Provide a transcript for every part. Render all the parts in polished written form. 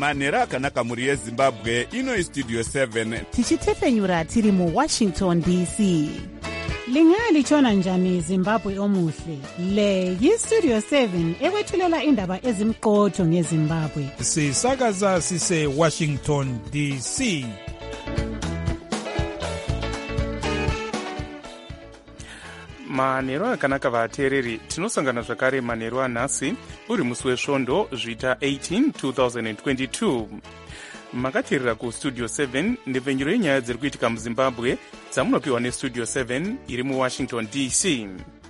manhero akanaka mhuri yezimbabwe. Ino Studio 7 tichitefenyura tiri muWashington DC. Lingalitshona njani Zimbabwe omuhle? Le yiStudio 7 ekwethulela indaba ezimqotho ngeZimbabwe. Sisakaza sise Washington DC. Manhero akanaka vateereri, tinosangana zvakare manhero anhasi uri musi wesvondo zvita 18 2022. Makateerera kuStudio 7 ndepfenyuro yenyaya dziri kuitika muZimbabwe dzamunopiwa neStudio 7 iri muWashington DC.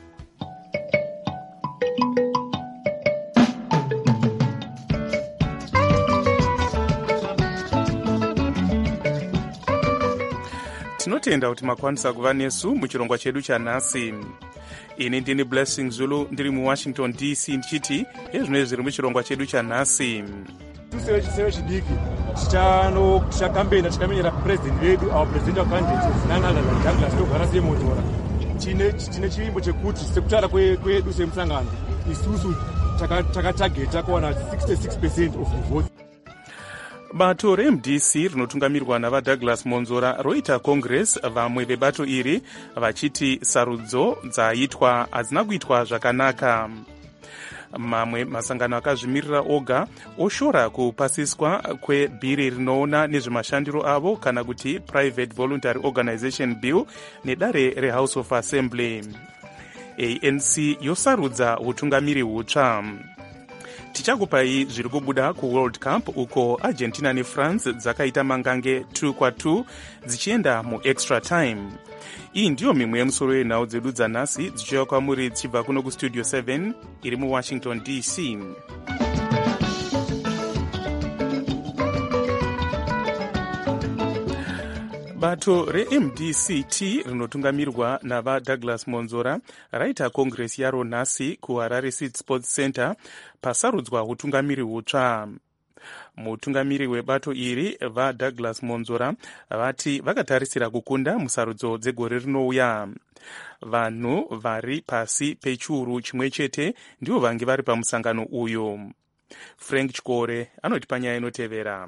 Tinotenda kuti makwanisa kuva nesu muchirongwa chedu chanhasi. Ini ndini Blessing Zulu ndiri muWashington DC ndichiti ezvinoi zviri muchirongwa chedu chanhasi. Chiseve chidiki tichakambena tikamenyera president wedu our presidential candidate none other than Douglas Togara Semotora. Tine chiimbo chekuti sekutara kwedu semusangano isusu takatageta kuwana 66% of the votes. Bato reMDC rinotungamirwa navaDouglas Monzora roita congress vamwe vebato iri vachiti sarudzo dzaitwa hadzina kuitwa zvakanaka. Mamwe masangano akazvimirira oga oshora kupasiswa kwebhiri rinoona nezvemashandiro avo kana kuti Private Voluntary Organization Bill nedare reHouse of Assembly. ANC yosarudza utungamiri hutsva. Tichakupai zviri kubuda kuWorld Cup uko Argentina neFrance dzakaita mangange 2-2 dzichienda muextra time. Iyi ndiyo mimwe yemusoro yenhau dzedu dzanhasi dzichiuya kwamuri dzichibva kuno kuStudio 7 iri muWashington DC. Bato reMDCT rinotungamirwa navaDouglas Monzora raita congress yaro nhasi kuHarare City Sports Center pasarudzwa utungamiri hutsva. Mutungamiri webato iri vaDouglas Monzora vati vakatarisira kukunda musarudzo dzegore rinouya. Vanhu vari pasi pechiuru chimwe chete ndivo vange vari pamusangano uyo. Frank Chikore anoti panyaya inotevera.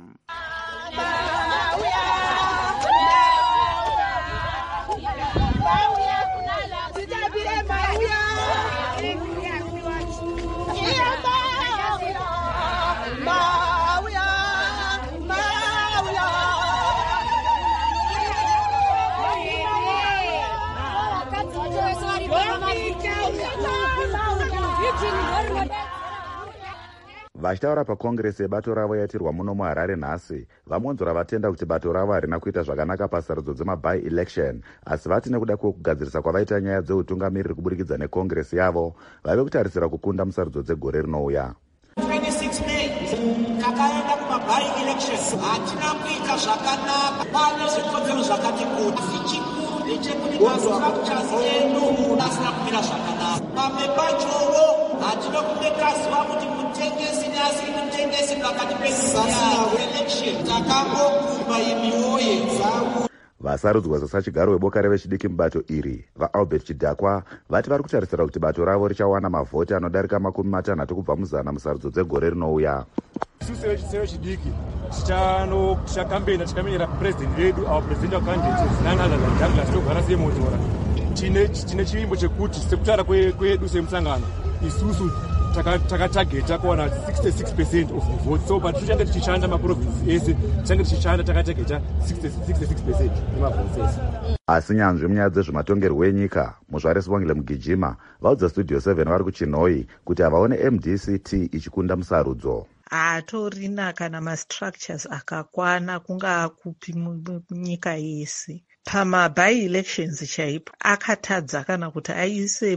Vachitaura pakongresi yebato ravo yatirwa muno muHarare nhasi, vaMonzora vatenda kuti bato ravo harina kuita zvakanaka pasarudzo dzemaby-election, asi vati nekuda kwekugadzirisa kwavaita nyaya dzeutungamiriri kuburikidza nekongresi yavo, vave kutarisira kukunda musarudzo dzegore rinouya. 26 May takaenda kumaby-elections, hatina kuita zvakanaka, pane zvikonzero zvakati kuti chikuru ndechekuti mastructures edu asina kumira zvakanaka. Pamwe pachowo hatina kumekaziva kuti mutengesi neasiri mutengesi pakati pe-election takangokumba imiwoye dzavo. Vasarudzwa sasachigaro weboka revechidiki mubato iri vaAlbert Chidhakwa vati vari kutarisira kuti bato ravo richawana mavhoti anodarika 60 kubva muzana musarudzo dzegore rinouya. Chiseve chidiki tichakambena tikamenyera president wedu our presidential candidate none other than Douglas Togara Semotora. Tine chiimbo chekuti sekutara kwedu semusangano isusu takatageta kuwana 66% of the votes. So but tichange tichishanda maprovinsi ese tichange tichishanda takatageta 66% emavotes ese. Asi nyanzvi munyaya dzezvematongerwo enyika muzvare Sibongile Mugijima vaudza Studio 7 vari kuChinoi kuti havaone MDCT ichikunda musarudzo. Hatorina kana mastructures akakwana kungaa kupi munyika yese. Pamaby-elections chaipo akatadza kana kuti aise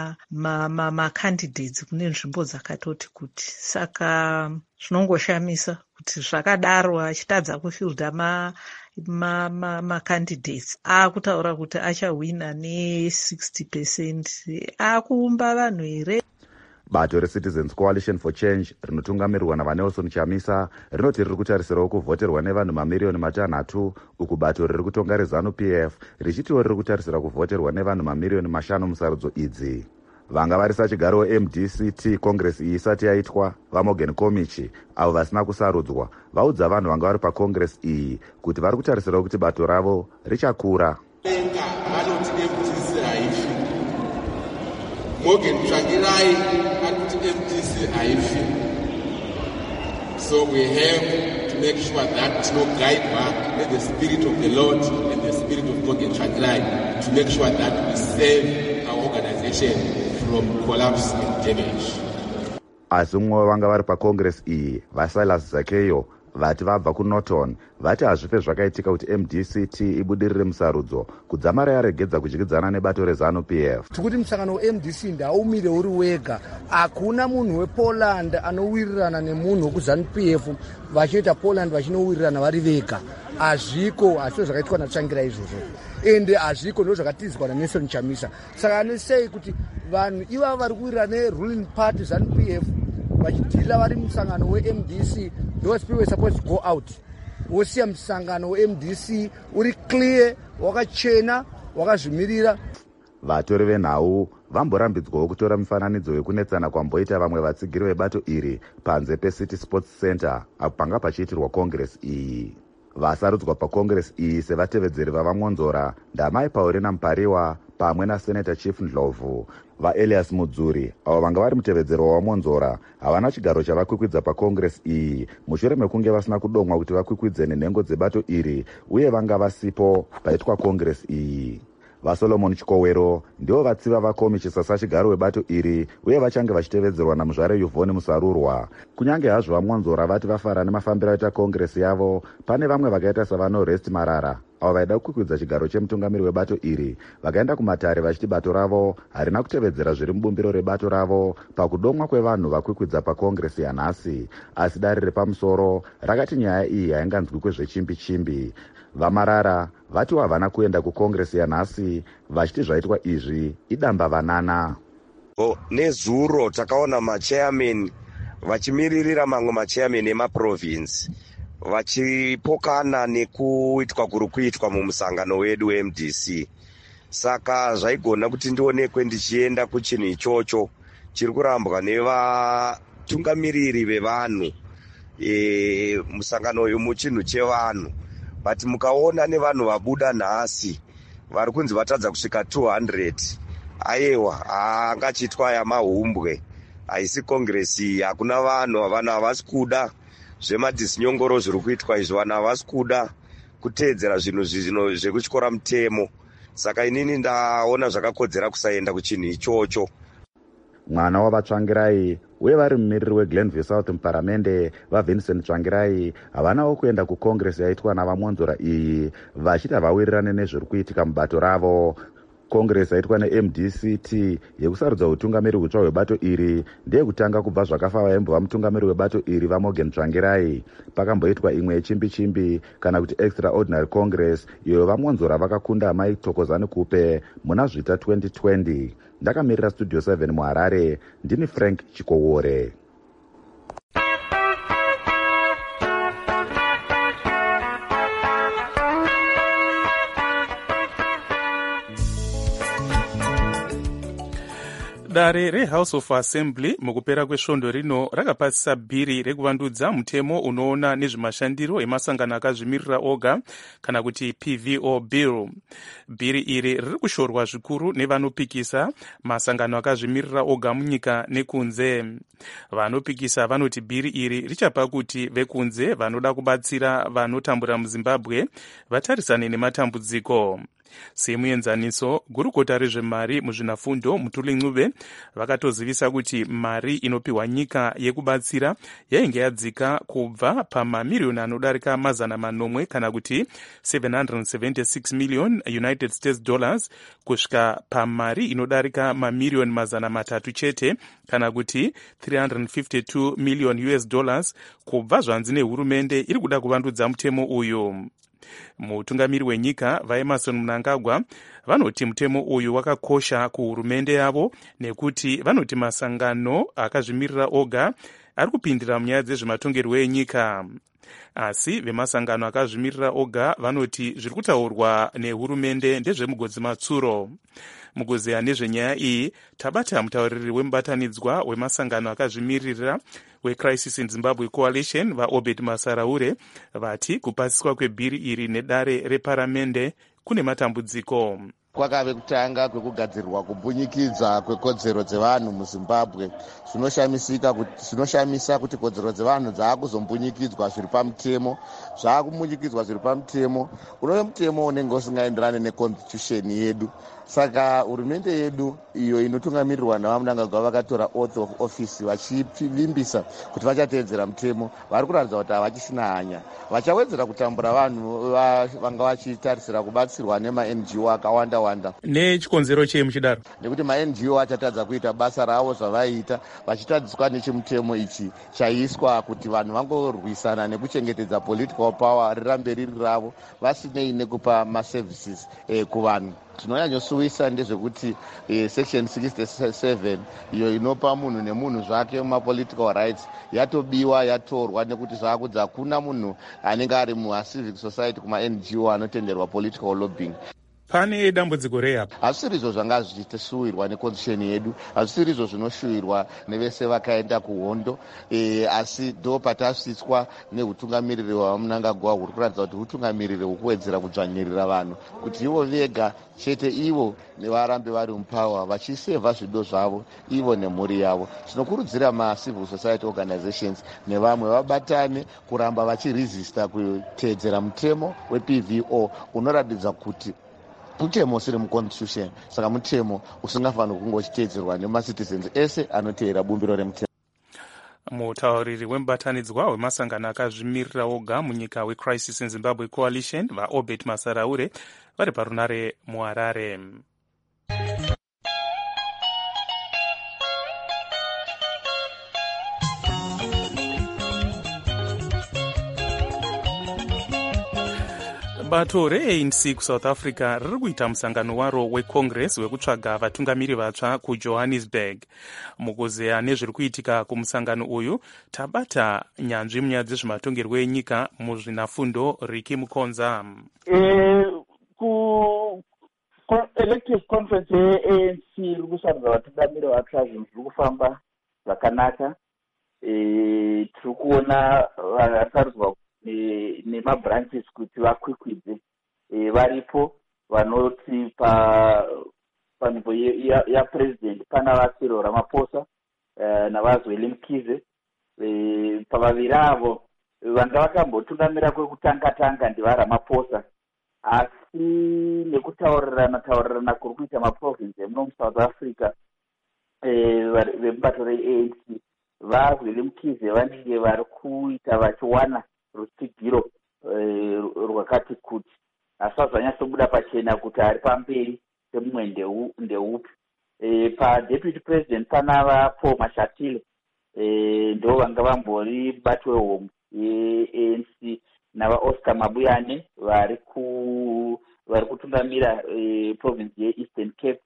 macandidates kune nzvimbo dzakatoti kuti. Saka zvinongoshamisa kuti zvakadaro achitadza kufilda macandidates akutaura kuti achahwina ne60%. Akuumba vanhu here? Bato reCitizens Coalition for Change rinotungamirwa navaNelson Chamisa rinoti riri kutarisirawo kuvhoterwa nevanhu mamiriyoni 3, uku bato riri kutonga reZanu PF richitiwo riri kutarisira kuvhoterwa nevanhu mamiriyoni 5 musarudzo idzi. vanga vari sachigaro weMDCT congress iyi isati yaitwa vaMorgan Komichi avo vasina kusarudzwa vaudza vanhu vanga vari pacongress iyi kuti vari kutarisira kuti bato ravo richakura. vanoti MDC haifi, Morgan Tsvangirai anoti MDC haifi. So we have to make sure that guide with the spirit of the Lord and the spirit of Morgan Tsvangirai to make sure that we save our organization from collapse and damage. Asi umwe vanga vari pacongress iyi vaSilas Zakeyo vati vabva kuNorton vati hazvife zvakaitika kuti MDCT ibudirire musarudzo kudzamara yaregedza kudyidzana nebato reZANU-PF. Tikuti musangano weMDC ndaumire uri wega, hakuna munhu wePoland anowirirana nemunhu wekuZANU-PF vachiita Poland vachinowirirana vari vega. Hazviko, hazvo zvakaitwa naTsvangirai izvozvo, ende hazviko ndo zvakatizwa naNelson Chamisa. Saka anosei kuti vanhu ivava vari kuwirirana neruling party ZANU-PF vachidhila vari musangano weMDC, those people were supposed to go out. Wosiya musangano weMDC uri clear, wakachena, wakazvimirira. Vatori venhau vamborambidzwawo kutora mufananidzo wekunetsana kwamboita vamwe vatsigiri vebato iri panze peCity Sports Center apo panga pachiitirwa congress iyi. Vasarudzwa pacongress iyi sevatevedzeri vavaMonzora ndamai Paulina Mpariwa pamwe naSenator Chief Ndlovu. VaElias Mudzuri avo vanga vari mutevedzeri wavaMonzora havana chigaro chavakwikwidza pacongress iyi mushure mekunge vasina kudomwa kuti vakwikwidze nenhengo dzebato iri uye vanga vasipo paitwa congress iyi. VaSolomon Chikowero ndivo vatsiva vaKomichi sachigaro webato iri uye vachange vachitevedzerwa naMuzvare Yvonne Musarurwa. Kunyange hazvo vaMonzora vati vafara nemafambiro aita congress yavo, pane vamwe vakaita savaNorest Marara avo vaida kukwikwidza chigaro chemutungamiri webato iri vakaenda kumatare vachiti bato ravo harina kutevedzera zviri mubumbiro rebato ravo pakudomwa kwevanhu vakwikwidza pacongress yanhasi. Asi dare repamusoro rakati nyaya iyi hainganzwi kwezvechimbi-chimbi. VaMarara vati havana kuenda kucongress yanhasi vachiti zvaitwa izvi idamba vanana. Nezuro takaona machairman vachimiririra mamwe machairman emaprovince vachipokana nekuitwa kuri kuitwa mumusangano wedu weMDC. Saka zvaigona kuti ndionekwe ndichienda kuchinhu ichocho chiri kurambwa nevatungamiriri vevanhu musangano uyu muchinhu chevanhu. But mukaona nevanhu vabuda nhasi vari kunzi vatadza kusvika 200 aiwa angachitwa yamahumbwe. Haisi congress iyi, hakuna vanhu havasi kuda zvemadhisinyongoro zviri kuitwa izvo, vanhu havasi kuda kuteedzera zvinhu zvino zvekutyora mutemo. Saka inini ndaona zvakakodzera kusaenda kuchinhu ichocho. Mwana wavaTsvangirai uye vari mumiriri weGlenview South muparamende vaVincent Tsvangirai havanawo kuenda kucongress yaitwa navaMonzora iyi vachiti havawirirane nezviri kuitika mubato ravo. Congress yaitwa neMDCT yekusarudza utungamiri hutsva hwebato iri ndeyekutanga kubva zvakafa vaimbova mutungamiri webato iri vaMorgan Tsvangirai. Pakamboitwa imwe yechimbi-chimbi kana kuti extraordinary congress iyo vaMonzora vakakunda Mai Thokozani Kupe muna Zvita 2020. Ndakamirira Studio 7 muHarare, ndini Frank Chikowore. Dare reHouse of Assembly mukupera kwesvondo rino rakapasisa bhiri rekuvandudza mutemo unoona nezvemashandiro emasangano akazvimirira oga kana kuti PVO bill. Bhiri iri riri kushorwa zvikuru nevanopikisa masangano akazvimirira oga munyika nekunze. Vanopikisa vanoti bhiri iri richapa kuti vekunze vanoda kubatsira vanotambura muZimbabwe vatarisane nematambudziko. Semuenzaniso, gurukota rezvemari muzvinafundo Mutuli Ncube vakatozivisa kuti mari inopiwa nyika yekubatsira yainge yadzika kubva pamamiliyoni anodarika $900 kana kuti 776 million United States dollars kusvika pamari inodarika mamiliyoni 300 chete kana kuti 352 million US dollars kubva zvanzi nehurumende iri kuda kuvandudza mutemo uyu. Mutungamiri wenyika vaEmerson Mnangagwa vanoti mutemo uyu wakakosha kuhurumende yavo nekuti vanoti masangano akazvimirira oga ari kupindira munyaya dzezvematongerwo enyika. Asi vemasangano akazvimirira oga vanoti zviri kutaurwa nehurumende ndezvemugodzi matsuro. Mugozeya nezvenyaya iyi tabata mutauriri wemubatanidzwa wemasangano akazvimirira weCrisis in Zimbabwe Coalition vaObed Masaraure vati kupasiswa kwebhiri iri nedare reparamende kune matambudziko. Kwakave kutanga kwekugadzirwa kubunyikidza kwekodzero dzevanhu muZimbabwe. Zvinoshamisa kuti kodzero dzevanhu dzaakuzombunyikidwa zviri pamutemo, unove mutemo unenge usingaenderani neconstitution yedu. Saka hurumende yedu iyo inotungamirirwa navaMnangagwa vakatora oath of office vachivimbisa kuti vachateedzera mutemo, vari kuratidza kuti havachisina hanya. Vachawedzera kutambura vanhu vanga vachitarisira kubatsirwa nema-NGO akawanda. Nechikonzero chei muchidaro? Nekuti ma-NGO achatadza kuita basa ravo zvavaiita, vachitadziswa nechimutemo ichi chaiswa kuti vanhu vangorwisana nekuchengetedza political power rirambe riri ravo vasinei nekupa maservices kuvanhu. Zvinonyanyosuwisa ndezvekuti section 67 iyo inopa munhu nemunhu zvake mapolitical rights yatobiwa, yatorwa, nekuti zvakudza hakuna munhu anenge ari mucivic society kuma-NGO anotenderwa political lobbying. Pane dambudziko rei apa? Hazvisiri izvo zvanga zvichitoshuwirwa neconstitution yedu, hazvisiri izvo zvinoshuwirwa nevese vakaenda kuhondo, asi ndo patasvitswa neutungamiriri hwaMnangagwa huri kuratidza kuti utungamiriri hwekuwedzera kudzvanyirira vanhu kuti ivo vega chete ivo nevarambe vari mupower vachisevha zvido zvavo ivo nemhuri yavo. Tinokurudzira macivil society organizations nevamwe vabatane kuramba vachiresista kuteedzera mutemo wePVO unoratidza kuti mutemo usiri muconstitution, saka mutemo usingafaniri kunge uchiteedzerwa nemacitizens ese anoteera bumbiro remutemo. Mutauriri wemubatanidzwa wemasangano akazvimirira oga munyika weCrisis in Zimbabwe Coalition vaObed Masaraure vari parunare muHarare. Bato reANC kuSouth Africa riri kuita musangano waro weCongress wekutsvaga vatungamiri vatsva kuJohannesburg. Mukuzeya nezviri kuitika kumusangano uyu tabata nyanzvi munyaya dzezvematongerwo enyika muzvinafundo Riki Mukonza. Elective conference yeANC iri kusarudza vatungamiri vatsva, zvinhu zviri kufamba zvakanaka. Tiri kuona vasarudzwa nemabranches kuti vakwikwidze varipo vanoti panzvimbo yapresident pana vaCyril Ramaphosa navaZweli Mkhize. Pavaviri avo vanga vakambotungamira kwekutanga ndivaRamaphosa, asi nekutaurirana kuri kuita maprovince emuno muSouth Africa vemubato reANC vaZweli Mkhize vanenge vari kuita vachiwana rutsigiro rwakati kuti asi zvanyatsobuda pachena kuti ari pamberi semumwe ndeupi. Padeputy president pana Paul Mashatile ndo vanga vambori bato wehomwe yeANC navaOscar Mabuyane vari kutungamira province yeEastern Cape.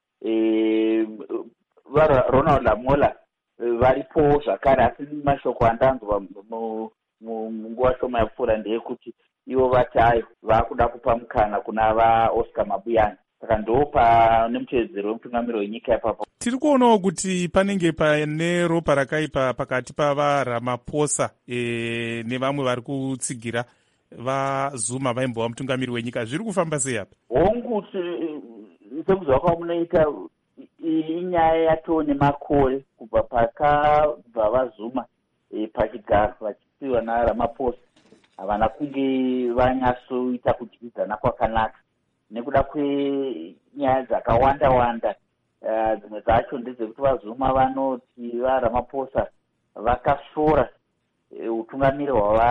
Ronald Lamola varipo zvakare, asi mashoko andanzwa munguva shoma yapfuura ndeyekuti ivo vati ayo vakuda kupa mukana kuna vaOscar Mabuyane. Saka ndo pane muteedzero wemutungamiri wenyika ipapo. Tiri kuonawo kuti panenge pane ropa rakaipa pakati pavaRamaphosa nevamwe vari kutsigira vaZuma vaimbova mutungamiri wenyika. Zviri kufamba sei apa? Hongu sekuziva kwamunoita inyaya yatoo nemakore kubva pakabva vaZuma pachigaro vachisiwa naRamaphosa, havana kunge vanyatsoita kudyidzana kwakanaka nekuda kwenyaya dzakawanda. Dzimwe dzacho ndedzekuti vaZuma vanoti vaRamaphosa vakashora utungamiri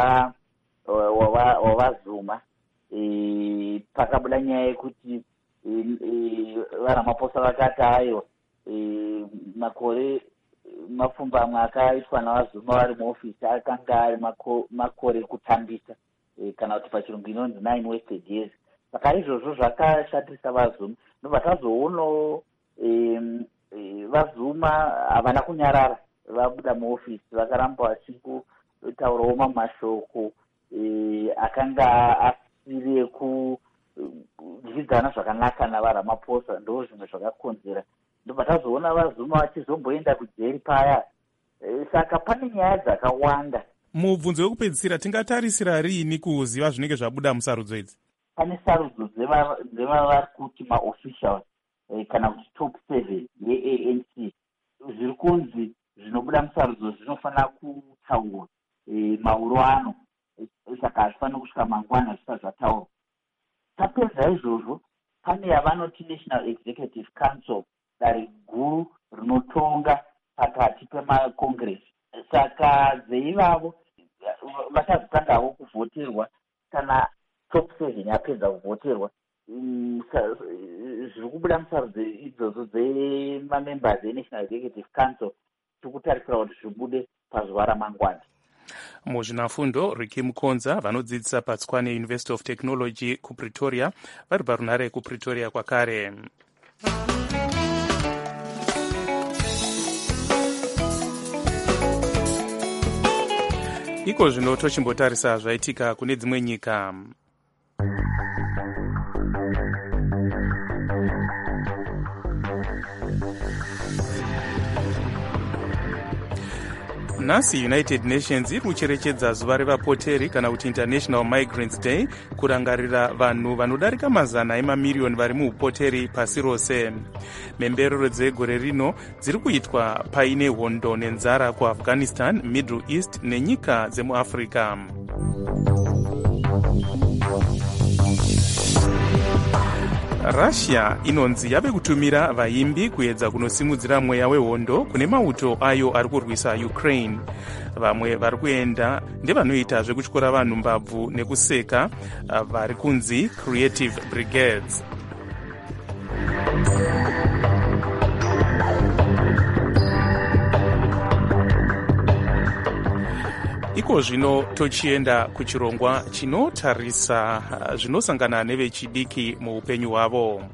hwavaZuma. Pakabuda nyaya yekuti vaRamaphosa vakati ayo makore mapfumbamwe akaitwa navaZuma vari muofisi akanga ari makore ekutambisa, kana kuti pachirungu inonzi 9 wasted years. Saka izvozvo zvakashatisa vaZuma. Ndobva tazoonawo vaZuma havana kunyarara, vabuda muofisi vakaramba vachitaurawo mamashoko akanga asiri kudyidzana zvakanaka navaRamaphosa. Ndo zvimwe zvakakonzera ndobva tazoona vaZuma vachizomboenda kujeri paya. Saka pane nyaya dzakawanda. Mubvunzo wekupedzisira tingatarisira riini kuziva zvinenge zvabuda musarudzo idzi? Pane sarudzo dzevavari kuti maofficials kana kuti top 7 yeANC. Zviri kunzi zvinobuda musarudzo zvinofanira kutaurwa mauro ano, saka hazvifaniri kusvika mangwana zvisati zvataurwa. Tapedza izvozvo pane yavanoti National Executive Council, dare guru rinotonga pakati pemacongress. Saka dzeivavo vachazotangawo kuvhoterwa kana top 7 yapedza kuvhoterwa. Zviri kubuda musarudzo idzodzo dzemamembers eNational Executive Council tikutarisira kuti zvibude pazuva ramangwana. Muzvinafundo Ricky Mukonza vanodzidzisa paTswane University of Technology kuPretoria vari parunhare kuPretoria kwakare. Iko zvino tochimbotarisa zvaitika kune dzimwe nyika. Nhasi United Nations iri kucherechedza zuva revapoteri kana kuti International Migrants Day, kurangarira vanhu vanodarika mazana emamiriyoni vari muupoteri pasi rose. Mhemberero dzegore rino dziri kuitwa paine hondo nenzara kuAfghanistan, Middle East nenyika dzemuAfrica. Russia inonzi yave kutumira vaimbi kuedza kunosimudzira mweya wehondo kune mauto ayo ari kurwisa Ukraine. Vamwe vari kuenda ndevanoita zvekutyora vanhu mbabvu nekuseka, vari kunzi Creative Brigades. Iko zvino tochienda kuchirongwa chinotarisa zvinosangana nevechidiki muupenyu hwavo.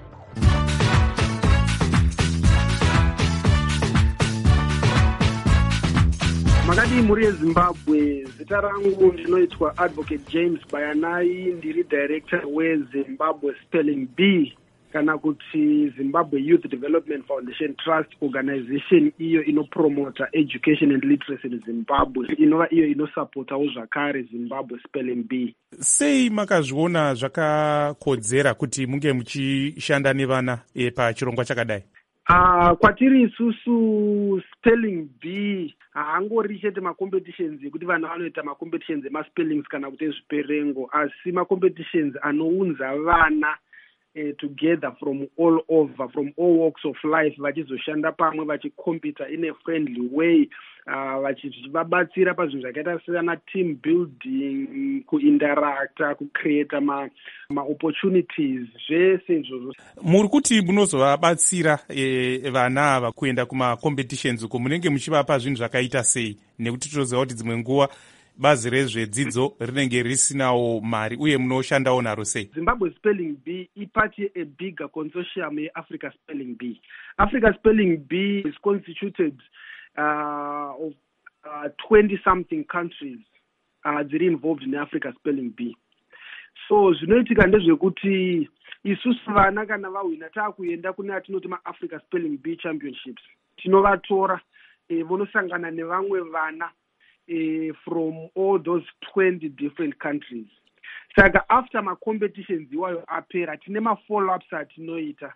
Makadii muri yeZimbabwe, zita rangu ndinoitwa Advocate James Bayanai, ndiri director weZimbabwe Spelling Bee kana kuti Zimbabwe Youth Development Foundation Trust organization, iyo inopromota education and literacy in Zimbabwe, inova iyo inosapotawo zvakare Zimbabwe Spelling Bee. Sei makazviona zvakakodzera kuti munge muchishanda nevana pachirongwa chakadai? Kwatiri isusu Spelling Bee haangori chete macompetitions ekuti vana vanoita macompetitions emaspellings kana kuti ezviperengo, asi macompetitions anounza vana together from all over, from all walks of life, vachizoshanda pamwe vachikompita in a friendly way, vachivabatsira pazvinhu zvakaita sena team building, kuinteracta, kucreata ma-opportunities, zvese izvozvo. Muri kuti munozovabatsira vana ava kuenda kuma-competitions uko, munenge muchivapa zvinhu zvakaita sei? Nekuti tinoziva kuti dzimwe nguva bazi rezvedzidzo rinenge risinawo mari, uye munoshandawo naro sei? Zimbabwe Spelling Bee ipart ye-bigger consortium ye-Africa Spelling Bee. Africa Spelling Bee is constituted of 20-something countries dziri involved in Africa Spelling Bee. So zvinoitika ndezvekuti isusu vana kana vahwina taakuenda kune atinoti ma-Africa Spelling Bee Championships, tinovatora vonosangana nevamwe vana from all those 20 different countries. Saka after ma-competitions iwayo apera, tine ma-follow-ups atinoita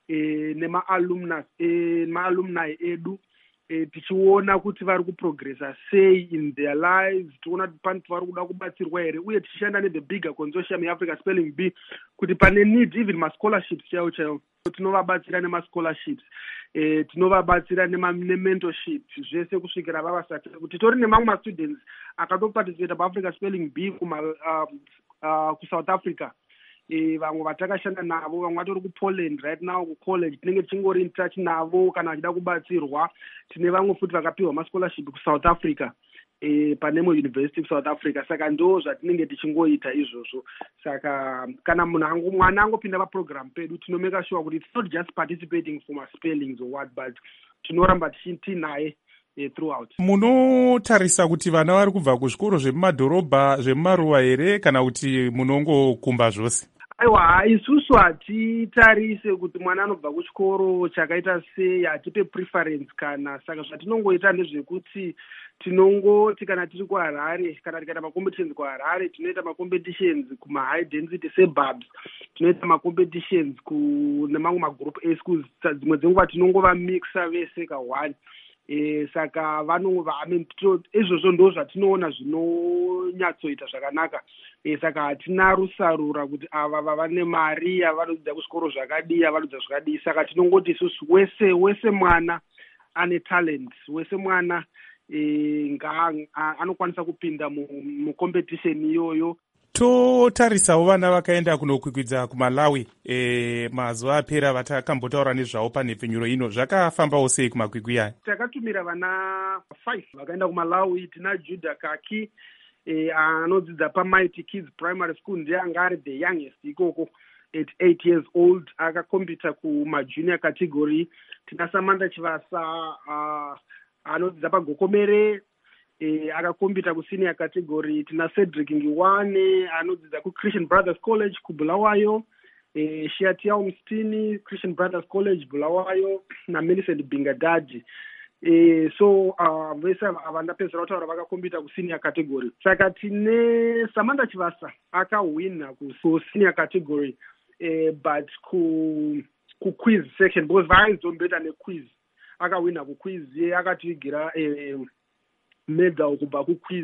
nema-alumni edu, tichiona kuti vari kuprogressa sei in their lives, tiona kuti pane vari kuda kubatsirwa here, uye tichishanda ne-the bigger consortium ye-Africa Spelling Bee kuti pane need even ma-scholarships chaiwo. Tinovabatsira nema-scholarships, tinovabatsira ne-mentorship, zvese kusvikira vavasati kuti tori nemamwe ma-students akatoparticipata pa-Africa Spelling Bee kuSouth Africa. Vamwe vatakashanda navo, vamwe vatori kuPoland right now kucollege, tinenge tichingori in touch navo kana vachida kubatsirwa. Tine vamwe futi vakapiwa ma-scholarship kuSouth Africa, pane university kuSouth Africa. Saka ndo zvatinenge tichingoita izvozvo. Saka kana mwana angopinda paprogram pedu, tinomeka sure kuti it's not just participating for my spellings or what, but tinoramba tichiti naye throughout. Munotarisa kuti vana vari kubva kuzvikoro zvemumadhorobha zvemumaruwa here kana kuti munongokumba zvose? Aiwa, isusu hatitarise kuti mwana anobva kuchikoro chakaita sei, hatipe preference kana. Saka zvatinongoita ndezvekuti tinongoti kana tiri kuHarare, kana tikaita macompetitions kuHarare, tinoita macompetitions kuma-high density suburbs, tinoita macompetitions nemamwe magroup A schools. Dzimwe dzenguva tinongova mixa vese ka1. Saka izvozvo ndo zvatinoona zvinonyatsoita zvakanaka. Saka hatina rusarura kuti ava vane mari, vanodzidza kuzvikoro zvakadii, vanodzidza zvakadii. Saka tinongoti isusu wese mwana ane talent, wese mwana anokwanisa kupinda mucompetition iyoyo. Totarisawo vana vakaenda kunokwikwidza kuMalawi mazuva apera vatakambotaura nezvavo panhepfenyuro ino. Zvakafambawo sei kumakwikwi aya? Takatumira vana 5 vakaenda kuMalawi. Tina Judah Kaki anodzidza paMighty Kids Primary School, ndiye anga ari the youngest ikoko at 8 years old, akakombita kumajunior category. Tina Samantha Chivasa anodzidza paGokomere, akakombita kusenior category. Tina Cedric Ngiwane anodzidza kuChristian Brothers College kuBulawayo, Shiatiao Mstini Christian Brothers College Bulawayo, na Millicent Bingadadi. So vese vandapedzera kutaura vakakombita kusenior category. Saka tine Samantha Chivasa akawina kusenior category, but kuquiz section, because vaaizombeta nequiz, akawina kuquiz. Akativigira medal kubva kuquiz.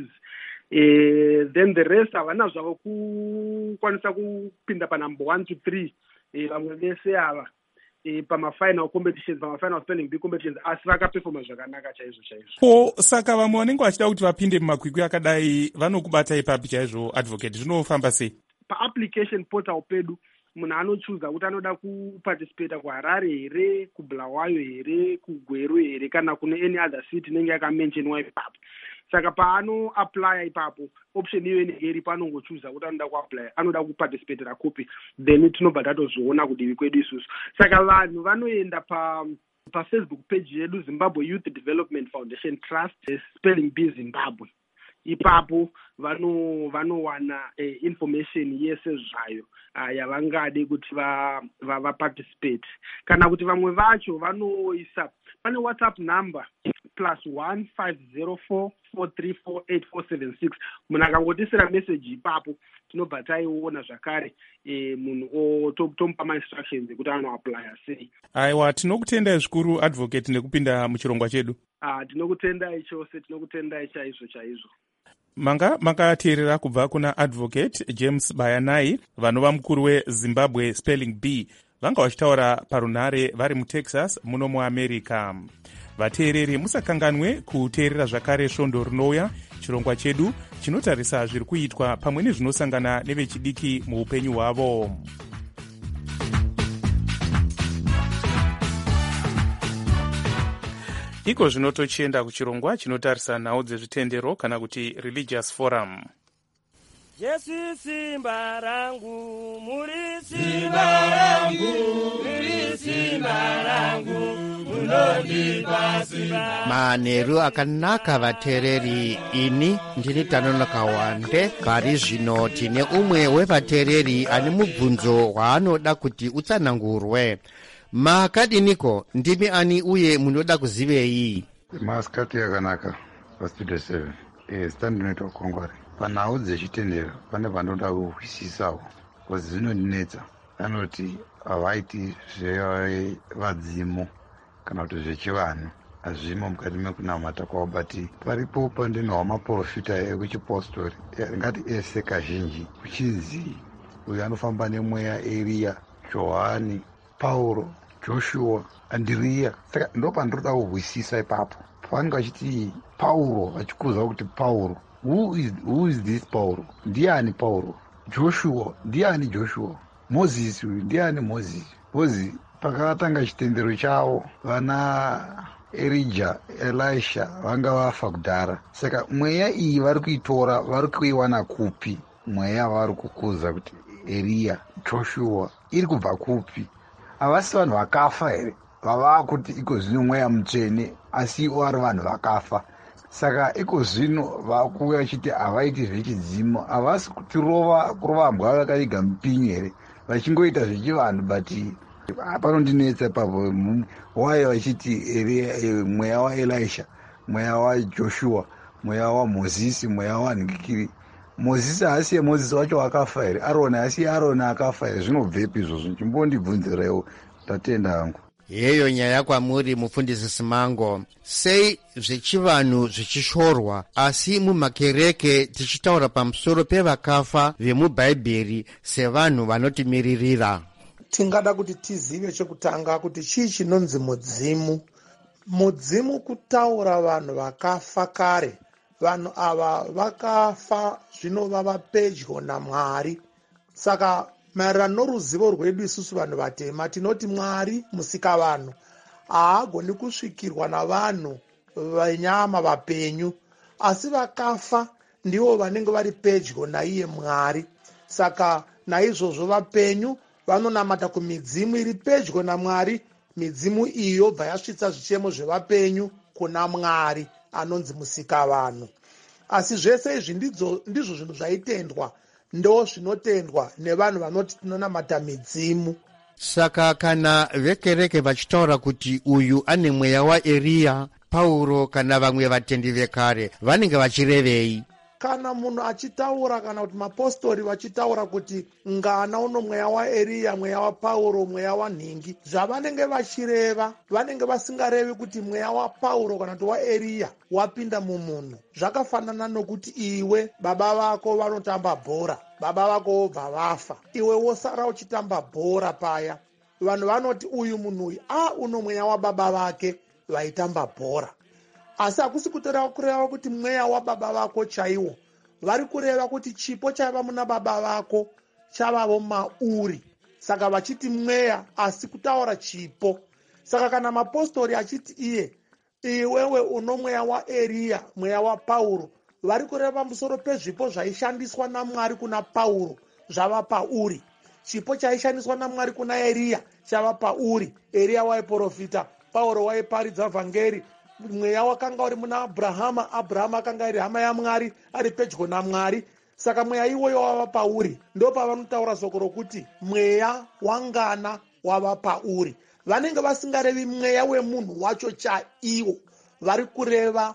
Then the rest havana zvavo kukwanisa kupinda panumber 1 to 3. Vamwe vese ava pamafinal competitions, pamafinal spelling bee competitions, asi vakaperforma zvakanaka chaizvo. Saka vamwe vanenge vachida kuti vapinde mumakwikwi akadai vanokubata ipapi chaizvo, Advocate? Zvinofamba sei? Pa-application portal pedu munhu anochuza kuti anoda kuparticipata kuHarare here, kuBulawayo here, kuGweru here, kana kune any other city inenge yakamentionwa ipapo. Saka paano-applya ipapo, option iyo inenge iripo, anongochuza kuti anoda kuapply, anoda kuparticipatera kupi, then tinobva tatozviona kudivi kwedu isusu. Saka vanhu vanoenda paFacebook page yedu, Zimbabwe Youth Development Foundation Trust, Spelling Bee Zimbabwe. Ipapo vanowana information yese zvayo yavangade kuti vaparticipate. Kana kuti vamwe vacho vanoisa pane WhatsApp number +1 504 434 8476. Munhu akangotisira message ipapo tinobva taiona zvakare munhu tomupa ma-instructions ekuti anoaplya sei. Aiwa, tinokutendai zvikuru Advocate nekupinda muchirongwa chedu. Tinokutendai chose, tinokutendai chaizvo. Manga makateerera kubva kuna Advocate James Bayanai, vanova mukuru weZimbabwe Spelling Bee, vanga vachitaura parunhare vari muTexas muno muAmerica. Vateereri, musakanganwe kuteerera zvakare svondo rinouya, chirongwa chedu chinotarisa zviri kuitwa pamwe nezvinosangana nevechidiki muupenyu hwavo. Iko zvino tochienda kuchirongwa chinotarisa nhau dzezvitendero kana kuti religious forum. Jesu simba rangu, muri simba rangu, muri simba rangu, munondipa simba. Manheru akanaka vateereri, ini ndini Tanonoka Wande. Pari zvino tine umwe wevateereri ane mubvunzo hwaanoda kuti utsanangurwe. Makadiniko, ndimi ani uye munoda kuzivei? Masikati yakanaka paStudio 7. Zita ndinoitwa Kongwari. Panhau dzechitendero pane vanoda kuhwisisawo, kozi zvinondinetsa. Vanoti havaiti zvevadzimu kana kuti zvechivanhu, hazvimo mukati mekunamata kwavo, bati paripo pandinohwa maprofita ekuchipostori, ngati ese kazhinji, kuchinzi uyu anofamba nemweya, Eriya, Johani, Pauro, Joshua, Andiriya. Saka ndo pandinoda kuhwisisa ipapo. Pavanenge vachiti Pauro, vachikuza kuti Pauro, who is this Pauro? Ndiani Pauro? Joshua, ndiani Joshua? Moses, ndiani Moses? Bozi pakatanga chitendero chavo vana Elijah, Elisha vanga vafa kudhara. Saka mweya iyi vari kuitora, vari kuiwana kupi? Mweya vari kukuza kuti Eriya, Joshua iri kubva kupi? Havasi vanhu vakafa here vava kuti iko zvino mweya mutsvene asi ivo vari vanhu vakafa. Saka iko zvino vakuuya vachiti havaiti zvechidzimo, havasi kurova mbwa vakaiga mupinyi here, vachingoita zvechivanhu. But panondinetsa ipapo waye vachiti mweya waElisha, mweya waJoshua, mweya waMozisi, mweya wanhikiri. Mozisi haasiye Mozisi wacho akafa here? Aroni haasiye Aroni akafa here? Zvinobvepi izvozvo? Chimbondibvunzirewo. Tatenda hangu. Yeyo nyaya kwamuri mufundisi Simango. Sei zvechivanhu zvichishorwa asi mumakereke tichitaura pamusoro pevakafa vemubhaibheri sevanhu vanotimiririra? Tingada kuti tizive chekutanga kuti chii chinonzi mudzimu. Mudzimu kutaura vanhu vakafa kare. Vanhu ava vakafa zvino vava pedyo naMwari. Saka maererano noruzivo rwedu isusu vanhu vatema tinoti Mwari musika vanhu haagoni kusvikirwa navanhu venyama vapenyu, asi vakafa ndivo vanenge vari pedyo naiye Mwari. Saka naizvozvo vapenyu vanonamata kumidzimu iri pedyo naMwari. Midzimu iyo yobva yasvitsa zvichemo zvevapenyu kuna Mwari anonzi musika vanhu. Asi zvese izvi ndizvo zvinhu zvaitendwa, ndo zvinotendwa nevanhu vanoti tinonamata midzimu. Saka kana vekereke vachitaura kuti uyu ane mweya waEriya, Pauro kana vamwe vatendi vekare vanenge vachirevei? Kana munhu achitaura kana kuti mapostori vachitaura kuti ngana uno mweya waEriya, mweya waPauro, mweya wanhingi, zvavanenge vachireva vanenge vasingarevi kuti mweya waPauro kana kuti waEriya wapinda mumunhu. Zvakafanana nokuti iwe baba vako vanotamba bhora, baba vako vobva vafa, iwe wosara uchitamba bhora paya. Vanhu vanoti uyu munhu uyu uno mweya wababa vake vaitamba bhora. Asi hakusi kureva kuti mweya wababa vako chaiwo. Vari kureva kuti chipo chaiva muna baba vako chavavo mauri. Saka vachiti mweya asi kutaura chipo. Saka kana mapostori achiti iwewe uno mweya waEriya, mweya waPauro, vari kureva pamusoro pezvipo zvaishandiswa naMwari kuna Pauro zvava pauri. Chipo chaishandiswa naMwari kuna Eriya chava pauri. Eriya waiprofita, Pauro waiparidza vhangeri. Mweya wakanga uri muna Abrahama, Abrahama akanga iri hama yaMwari, ari pedyo naMwari. Saka mweya iwoyo wava pauri. Ndo pavanotaura soko rokuti mweya wangana wava pauri. Vanenge vasingarevi mweya wemunhu wacho chaiwo, vari kureva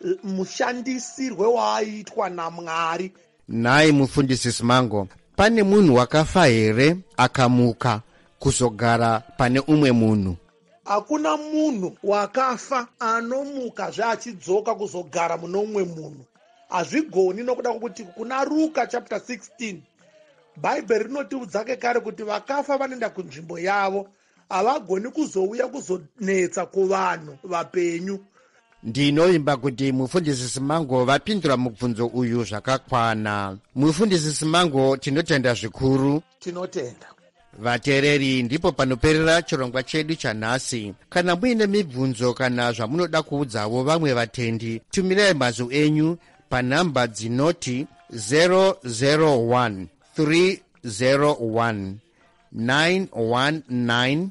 mushandisirwe waaitwa naMwari. Nai mufundisi Simango, pane munhu wakafa here akamuka kuzogara pane umwe munhu? Hakuna munhu wakafa anomuka zvaachidzoka kuzogara muno umwe munhu. Hazvigoni nokuda kwokuti kuna Ruka chapter 16 Bhaibheri rinotiudza kare kuti vakafa vanoenda kunzvimbo yavo, havagoni kuzouya kuzonetsa kuvanhu vapenyu. Ndinoimba kuti mufundisi Simango vapindura mubvunzo uyu zvakakwana. Mufundisi Simango, tinotenda zvikuru. Tinotenda. Vateereri, ndipo panoperera chirongwa chedu chanhasi. Kana muine mibvunzo kana zvamunoda kuudzawo vamwe vatendi, tumirai mazwi enyu panhamba dzinoti 001 301 919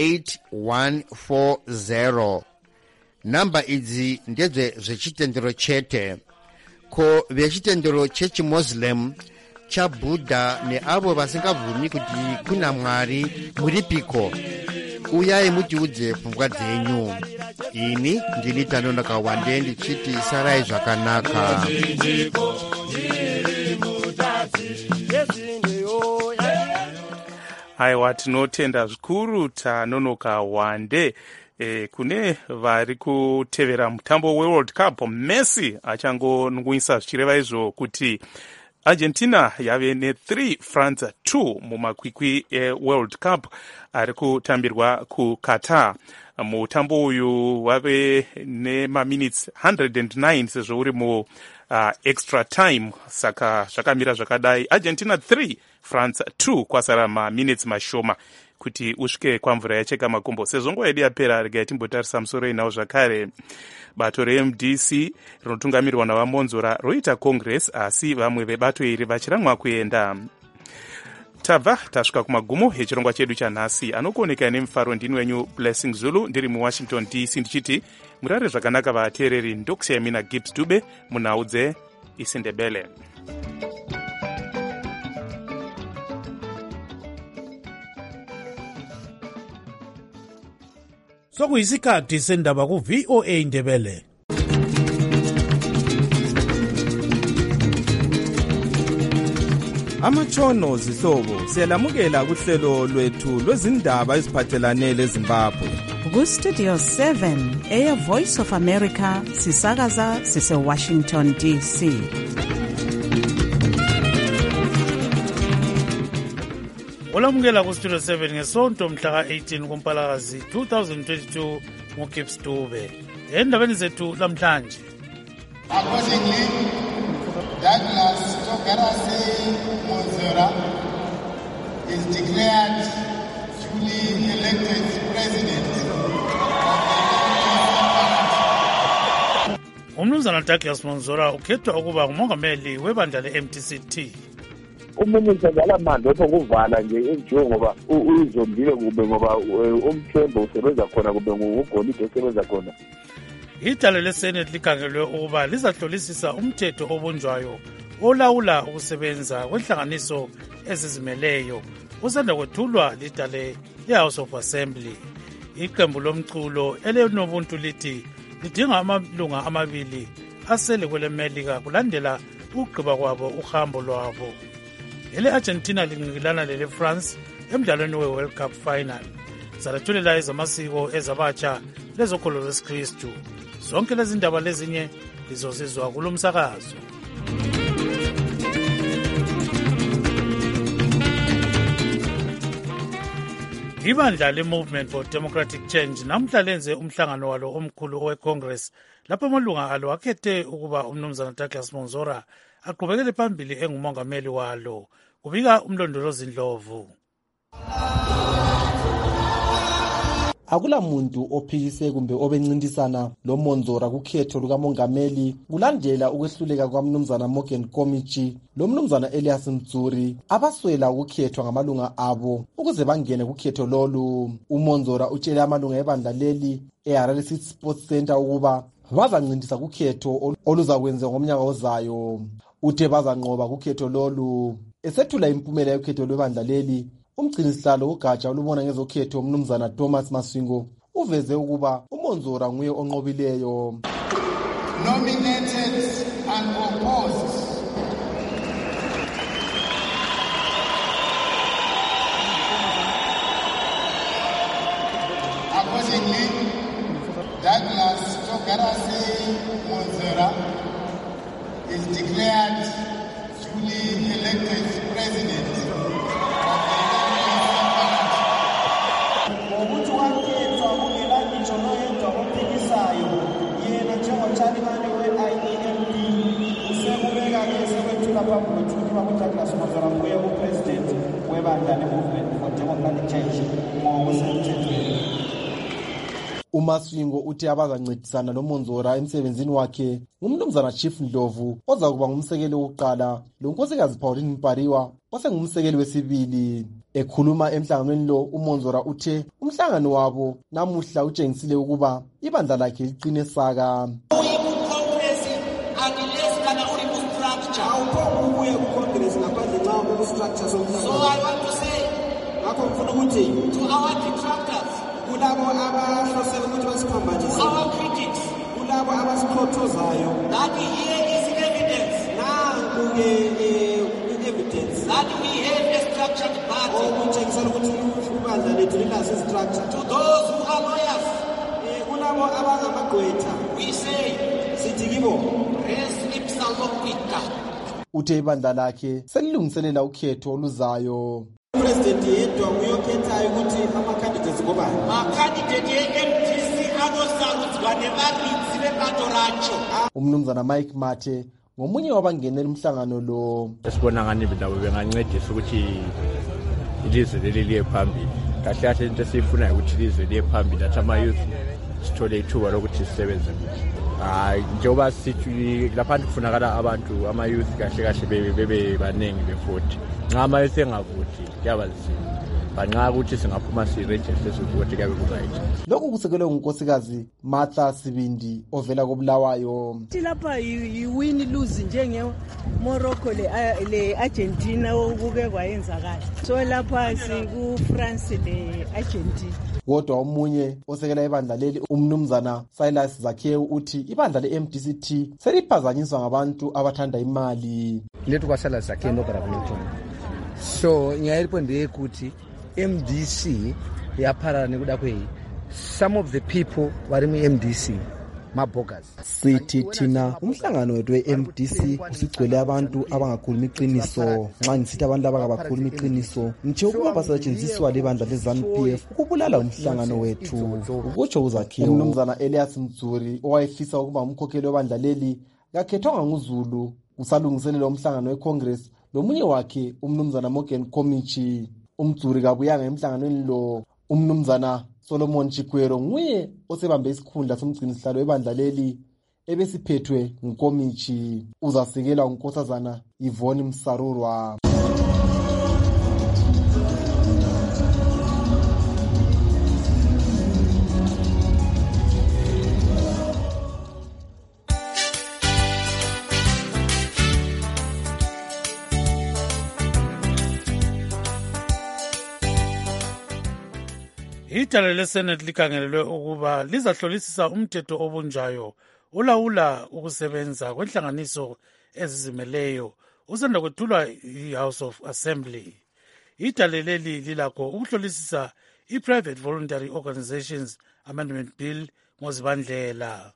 8140. Namba idzi ndedze zvechitendero chete. Ko vechitendero chechiMuslim, chaBudha neavo vasingabvumi kuti kuna Mwari muripiko? Uyai mutiudze pfungwa dzenyu. Ini ndini Tanonoka Wande ndichiti sarai zvakanaka. Aiwa, tinotenda zvikuru Tanonoka Wande. Kune vari kutevera mutambo weWorld Cup, Messi achangonwisa zvichireva izvo kuti Argentina yave ne3 France 2 mumakwikwi eWorld Cup ari kutambirwa kuQatar. Mutambo uyu wave nemaminutes 109 sezvo uri mu extra time, saka zvakamira zvakadai. Argentina 3 France 2 kwasara maminutes mashoma kuti usvike kwamvura yacheka makumbo. Sezvo nguva yedu yapera, regai timbotarisa musoro inawo zvakare. Bato reMDC rinotungamirwa navamonzora roita congress, asi vamwe vebato iri vachiramwa kuenda. tabva tasvika kumagumo echirongwa chedu chanhasi. Anokuoneka nemufaro ndini wenyu Blessing Zulu ndiri muWashington DC ndichiti murare zvakanaka vateereri. Ndokusiyai mina Gibbs Dube munhau dzeIsindebele. sokuyisikhathi sendaba ku-VOA Indebele. Amatshono zihlobo siyalamukela kuhlelo lwethu lwezindaba eziphathelane leZimbabwe. Ku-Studio 7 Air Voice of America sisakaza sise-Washington DC. Olamukela ku-Studio 7 ngesonto mhla ka-18 kuMpalakazi 2022 nguGibbs Dube. Endabeni zethu lamhlanje. Accordingly, Douglas Togarase Monzora is declared duly elected president. Umnumzana Douglas Monzora ukhethwa ukuba ngumongameli webandla le-MTCT. Umuntu ngala manje okuvala nje enjongo ngoba uyizombile kube ngoba umthembo usebenza khona kube ngugolide usebenza khona. Idale leSenate likhangelwe ukuba lizahlolisisa umthetho obunjwayo olawula ukusebenza kwenhlanganiso ezizimeleyo usanda kwethulwa lidale leHouse of Assembly. Iqembu lomculo elenobuntu lithi lidinga amalunga amabili asele kwelemelika kulandela ukugqiba kwabo uhambo lwabo. Ele-Argentina lingqikilana lele-France emdlalweni we-World Cup final. Zalethulela ezamasiko ezabatsha lezokholo lwesikristu. Zonke lezi ndaba lezinye lizozizwa kulo msakazo. Ibandla le-Movement for Democratic Change namhla lenze umhlangano walo omkhulu owe-Congress lapho amalunga alo akhethe ukuba umnumzana Douglas Monzora aqhubekele phambili engumongameli walo. Kubika umlondolozi Ndlovu. Akula muntu ophikise kumbe obencintisana lo Monzora kukhetho lukamongameli kulandela ukwehluleka kwaMnumzana Morgan Komichi lo Mnumzana Elias Mtsuri abaswela ukukhethwa ngamalunga abo ukuze bangene kukhetho lolu. uMonzora utshele amalunga ebandla leli eHarare City Sports Center ukuba bazancintisa kukhetho oluzakwenza ngomnyaka ozayo. Uthe bazanqoba kukhetho lolu. Esethula impumela yokhetho lwebandla leli, umgcinisihlalo ugatsha olubona ngezokhetho umnumzana Thomas Masvingo uveze ukuba uMonzora nguye onqobileyo. Nominated and opposed. Accordingly, Douglas Togarase Monzora is declared duly elected president. Ngokuthi wakhethwa kungelani ngitsho noyedwa ophikisayo yena njengotshalibane we-IEMP usekubeka-ke sekwethula phambi kwethuliwa kuDouglas Monzora nguye upresident webandla le-Movement for Democratic Change ngokusemthethweni. uMasvingo uthi abazancedisana noMonzora emsebenzini wakhe ngumnumzana Chief Ndlovu ozakuba ngumsekeli wokuqala lo nkosikazi Pauline Mpariwa osengumsekeli wesibili. Ekhuluma emhlanganweni lo uMonzora uthe umhlangano wabo namuhla utshengisile ukuba ibandla lakhe liqine saka. So I want to say to our detractors, our critics, that here is evidence that we have a structured party. To those who are lawyers, we say, res ipsa loquica. Uthe ibandla lakhe selilungiselela ukhetho oluzayo. President yedwa uyokhethayo ukuthi ama-candidates ngobani. Ma-candidate ye-MTC azosarudzwa nevaridzi vebato racho. Umnumzana Mike Mathe ngomunye wabangenela umhlangano lo. Esibona ngani nabo bengancedisa ukuthi ilizwe leli liye phambili. Kahle kahle into esiyifunayo ukuthi ilizwe liye phambili, athi ama-youth sithole ithuba lokuthi sisebenze hayi njengoba sithi lapha kufunakala abantu ama-youth kahle kahle bebe baningi bevoti nxa ama-youth engavoti kuyabanzima banxa ukuthi singaphuma sirejiste sivoti kuyabe kuright. Lokhu kusekelwe ngunkosikazi Martha Sibindi ovela koBulawayo. Lapha yi-win lose njenge-Morocco le-Argentina okuke kwayenzakala, so lapha siku-France le-Argentina. Kodwa omunye osekela ibandla leli umnumzana Silas Zakhewu uthi ibandla le-MDCT seliphazanyiswa ngabantu abathanda imali. Lethu kwa Silas Zakhewu noBravington. So ngiyayipho ndiyekuthi MDC yapharana nekuda kwe some of the people bari mu MDC mabogas. Sithi thina umhlangano wethu we-MDC usigcwele abantu abangakhuluma iqiniso. Nxa ngisithi abantu abangakhuluma iqiniso nje ukuba basetshenziswa libandla leZANU-PF ukubulala umhlangano wethu, ukutsho uZakhewu. Umnumzana Elias Mzuri owayefisa ukuba umkhokheli webandla leli kakhethwanga nguZulu kusalungiselela umhlangano weCongress lomunye wakhe umnumzana Morgan Komichi. Umzuri kabuyanga emhlanganweni lo. Umnumzana Solomon Chikwero nguye osebambe isikhundla somgcinisihlalo webandla leli ebesiphethwe nguKomichi. Uzasekelwa unkosazana Yvonne Msarurwa. Ijala leSenate likhangelelwe ukuba lizahlolisisa umthetho obunjayo ulawula ukusebenza kwenhlanganiso ezizimeleyo usanda kwethulwa i-House of Assembly. Ijala leli lilakho ukuhlolisisa i-Private Voluntary Organizations Amendment Bill ngozibandlela.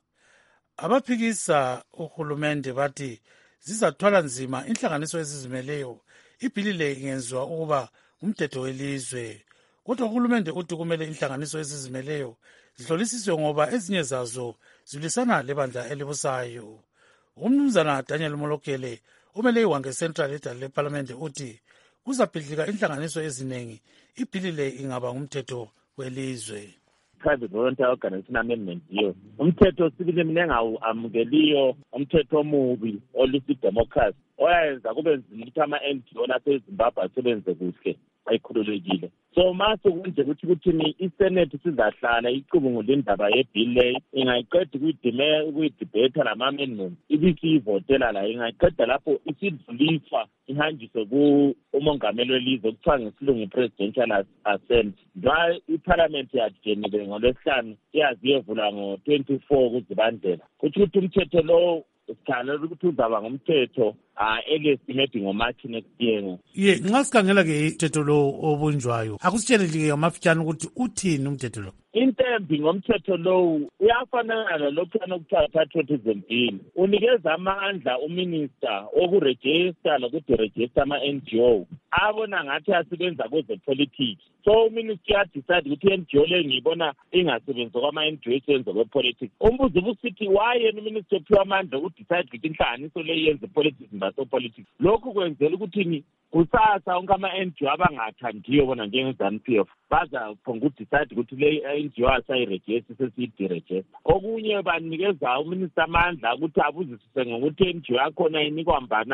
Abaphikisa uhulumende bathi zizathwala nzima inhlanganiso ezizimeleyo. Ibhili le ingenziwa ukuba umthetho welizwe. Kodwa uhulumende uthi kumele inhlanganiso ezizimeleyo zihlolisiswe ngoba ezinye zazo zilisana lebandla elibusayo. Umnumzana Daniel Molokele umele iWange Central edala leParliament uthi kuzabhidlika inhlanganiso eziningi ibhili le ingaba ngumthetho welizwe. Private Voluntary Organization Amendment Bill. Umthetho sibili mina engamukeliyo umthetho omubi olusi democracy oyayenza kube nzima ukuthi ama-NGO naseZimbabwe asebenze kuhle ayikhululekile. So mase kunje ukuthi iSenate sizahlala icubungule indaba yebill le ingayiqeda ukuyidebate nama-amendment ibisiyivotela la ingayiqeda lapho isidlulisa ihanjiswe umongameli welizwe kuthiwa ngesilungu i-presidential assent. Nxa iparliament yajenile ngoLwesihlanu iyazi iyevula ngo-24 kuzibandlela kuthi ukuthi umthetho lo sikhala ukuthi uzaba ngumthetho eliestimate ngoMarch next year. Nxa sikhangela-ke umthetho lo obunjwayo akusitsheleli-ke amafitshane ukuthi uthini umthetho lo. Intembi ngomthetho lowu uyafanana nalokhuyana okuthiwa patriotism bill. Unikeza amandla uminister okurejista nokudirejista ama-NGO abona ngathi asebenza kwezepolitiki. So uminister uyadecide ukuthi i-NGO leyo ngiyibona ingasebenzi kwama-NGO isebenza kwepolitiki. Umbuzo ubusithi wayena uminister ophiwa amandla ukudecide ukuthi inhlanganiso leyo yenze politics nasopolitiki. Lokhu kwenzela ukuthi kusasa onke ama-NGO abangathandiyo bona njenge-ZANU-PF bazaphonga ukudecide ukuthi le NGO asayirejista sesiyidirejista. Okunye banikeza uminister amandla ukuthi abuzisise ngokuthi i-NGO yakhona inikwa mbani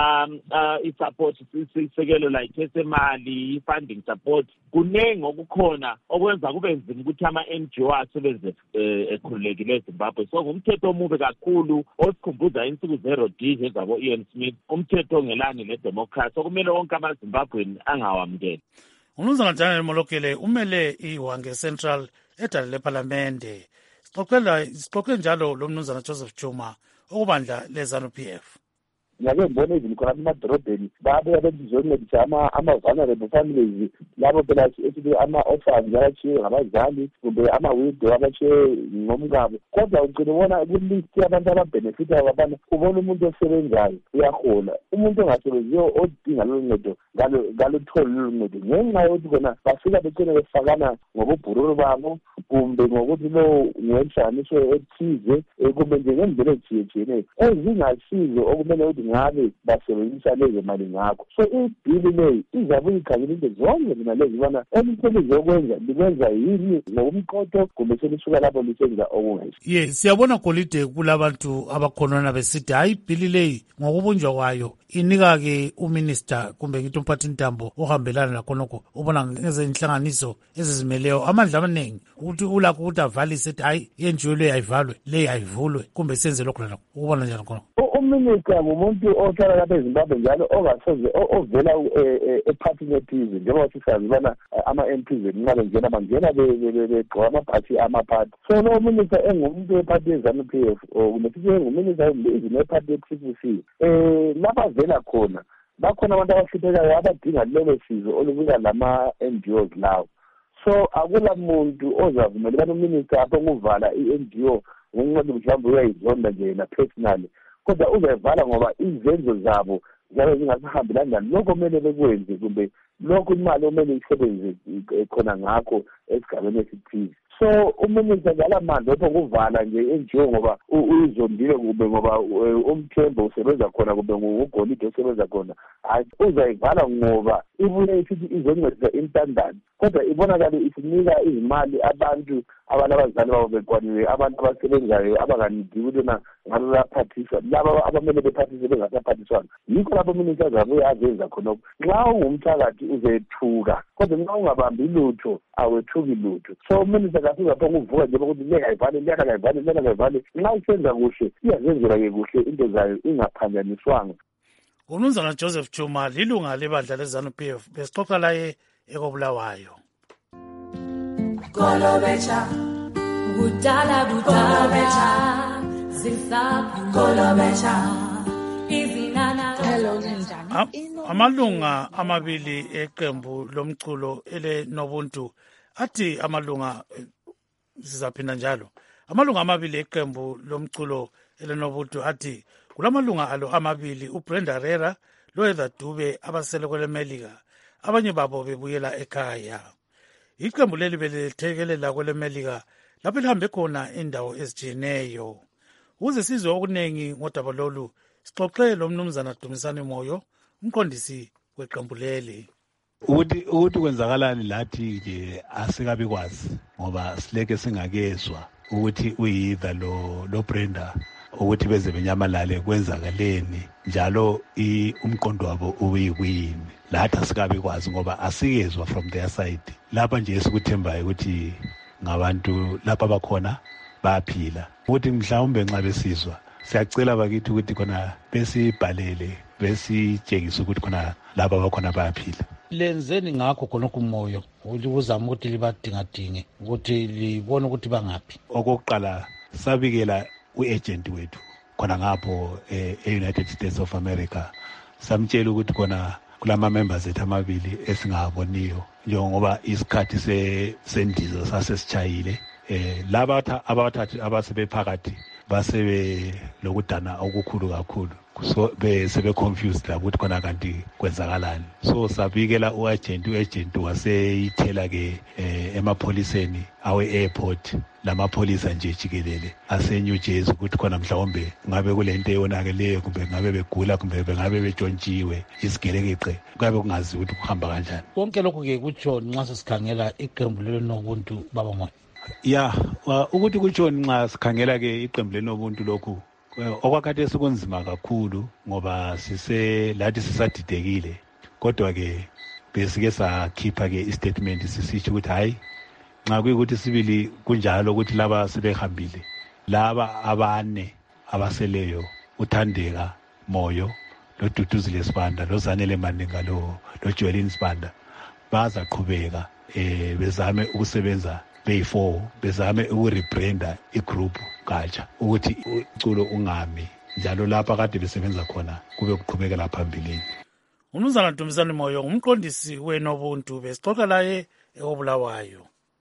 i-support isekelo like esemali i-funding support. Kunengi okukhona okwenza kube nzima ukuthi ama-NGO asebenze ekhululekile eZimbabwe. So ngumthetho omubi kakhulu osikhumbuza insuku ze-Rhodesia zabo-Ian Smith, umthetho ongelani le-democracy okumele wonke amaZimbabweni angawamukeli. Umnumzana Daniel Molokele umele iWange Central edala leParlamente. Sixoxe njalo lo mnumzana Joseph Chuma okubandla leZANU-PF. Ngake ngibona izini khona emadorobheni babuya bezoncedisa ama-vulnerable families labo phela esithi ama-orphans abashiye ngabazali kumbe ama-widow abashiye ngomngabo. Kodwa ugcine ubona kulist yabantu ababhenefitha kwabana ubona umuntu osebenzayo uyahola, umuntu ongasebenziyo odinga lolu ncedo ngalutholi lolu ncedo ngenxa yokuthi kona bafika begcine befakana ngobubhururu babo kumbe ngokuthi lo ngenhlanganiso ethize kumbe nje ngendlela ezitshiyetshiyeneyo ezingasizo okumele ukuthi ngabe basebenzisa lezo mali ngakho. So ibhili leyi izabe ikhangela into zonke mina lezi ubona emsebenzi yokwenza likwenza yini ngokumqotho kumbe selisuka lapho lisenza okungayisi. Siyabona golide kulabantu abakhonona besithi hayi ibhili leyi ngokubunjwa kwayo inika-ke uminister kumbe ngithi umphathintambo ohambelana lakhonokho ubona ngezenhlanganiso ezizimeleyo amandla amaningi ukuthi ulakho ukuthi avalise ethi hayi yenjiwe leyi ayivalwe leyi ayivulwe kumbe senze lokho lalokho ukubona njani khonokho. Uminister ngumuntu ohlala lapha eZimbabwe njalo ongasoze ovela ephathini ethize njengoba sisazi ubana ama-MPs nxa bengena bangena begqoka amabhathi amaphathi. So lo minister engumuntu wephathi ye-ZANU-PF kumbe sithi enguminister wephathi ye-PCC lapha vela khona bakhona abantu abahluphekayo abadinga lelo sizo olubuya lama-NGOs lawo. So akula muntu ozavumela ubana uminister apho kuvala i-NGO ngenxa mhlawumbe uyayizonda nje yena personally, kodwa uzayivala ngoba izenzo zabo zabe zingasahambelani lokho kumele bekwenze kumbe lokho imali omele isebenze khona ngakho esigabeni esithize. So uminister ngala manje opho kuvala nje NGO ngoba uyizondile kumbe ngoba umthembo usebenza khona kumbe ngugolide usebenza khona, hayi uzayivala ngoba ibuye isithi izoncedisa intandane kodwa ibonakale isinika izimali abantu abazali babo bekwaniwe abantu abasebenzayo abanganidi ukuthi ngabe bayaphathiswa laba abamele bephathiswe bengasaphathiswanga. Yikho lapho uminister azabuye azenza khonokho. Nxa ungumthakathi uzethuka kodwa nxa ungabambi lutho awethuki lutho. So uminister kasizapho ukuvuka nje ukuthi leyayivale leyakayivale nxa isenza kuhle iyazenzela-ke kuhle into zayo ingaphanjaniswanga. Umnumzana Joseph Chuma lilunga lebandla le-ZANU-PF besixoxa laye ekobulawayo. Kolobecha kudala kolobecha zisaphi kolobecha izinana. Hello njani? Amalunga amabili eqembu lomculo eleNobuntu athi amalunga sizaphinda njalo. Amalunga amabili eqembu lomculo eleNobuntu athi kulamalunga alo amabili uBrenda Rera loHeather Dube abasele kwelemelika abanye babo bebuyela ekhaya. Iqembu leli belethekelela kwelemelika lapho lihambe khona indawo ezijiyeneyo. Ukuze sizwe okunengi ngodaba lolu sixoxe lo mnumzana Dumisani Moyo umqondisi weqembu leli. Ukuthi kwenzakalani lathi nje asikabi kwazi ngoba sileke singakezwa ukuthi uyiva lo Brenda ukuthi beze benyamalale kwenzakaleni njalo umqondo wabo uyikwini. Lathi asikabi kwazi ngoba asikezwa from their side. Lapha nje esikuthembayo ukuthi ngabantu lapha bakhona baphila. Ukuthi mhlawumbe nxa besizwa siyacela bakithi ukuthi khona besibhalele besitshengise ukuthi khona laba bakhona bayaphila. Lenzeni ngakho khonokho umoyo ukuthi uzama ukuthi libadingadinge ukuthi libone ukuthi bangaphi. Okokuqala sabikela u-agent wethu khona ngapho e-United States of America samtshela ukuthi khona kulama members ethu amabili esingaboniyo njengoba isikhathi sendiza sasesitshayile. Laba abathathu abasebephakathi basebe lokudana okukhulu kakhulu. So sebe confused la ukuthi khona kanti kwenzakalani. So sabikela u-agent waseyithela ke emapholiseni awe-airport lamapholisa nje jikelele ase-New Jersey ukuthi khona mhlawumbe ngabe kulento eyonakeleyo kumbe ngabe begula kumbe ngabe betshontshiwe isigelekeqe kuyabe kungazi ukuthi kuhamba kanjani. Konke lokhu-ke kutsho nxa sesikhangela iqembu leNobuntu baba Moyo. Ya ukuthi kutsho nxa sikhangela-ke iqembu leNobuntu lokhu okwakhathi sekunzima kakhulu ngoba lathi sisadidekile kodwa-ke besike sakhipha-ke istatement sisitsho ukuthi hayi nxa kuyikuthi sibili kunjalo ukuthi laba sebehambile laba abane abaseleyo uThandeka Moyo loDuduzile Sibanda loZanele Mandinga loJoelin Sibanda bazaqhubeka bezame ukusebenza beyi-4 bezame ukurebranda igroup katsha ukuthi uculo ungami njalo lapha kade besebenza khona kube kuqhubekela phambili. Umnumzana Dumisani Moyo umqondisi weNobuntu besixoxa laye ekobulawayo.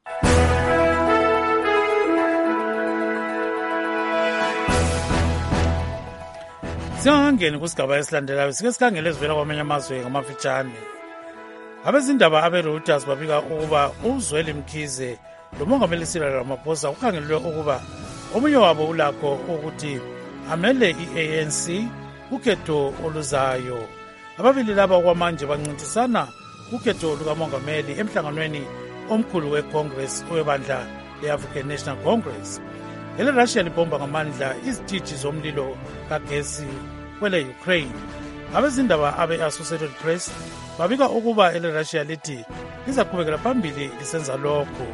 Singangeni kusigaba esilandelayo sike sikhangele ezivela kwamanye amazwe ngamafitshane. Abezindaba abeReuters babika ukuba uZweli Mkhize lomongameli Cyril Ramaphosa ukhangelelwe ukuba omunye wabo ulakho ukuthi amele i-ANC kukhetho oluzayo. Ababili laba kwamanje bancintisana kukhetho lukamongameli emhlanganweni omkhulu weCongress webandla le-African National Congress. EleRussia libhomba ngamandla izithithi zomlilo kagesi kwele-Ukraine. Abezindaba abe-Associated Press babika ukuba eleRussia lithi lizaqhubekela phambili lisenza lokho.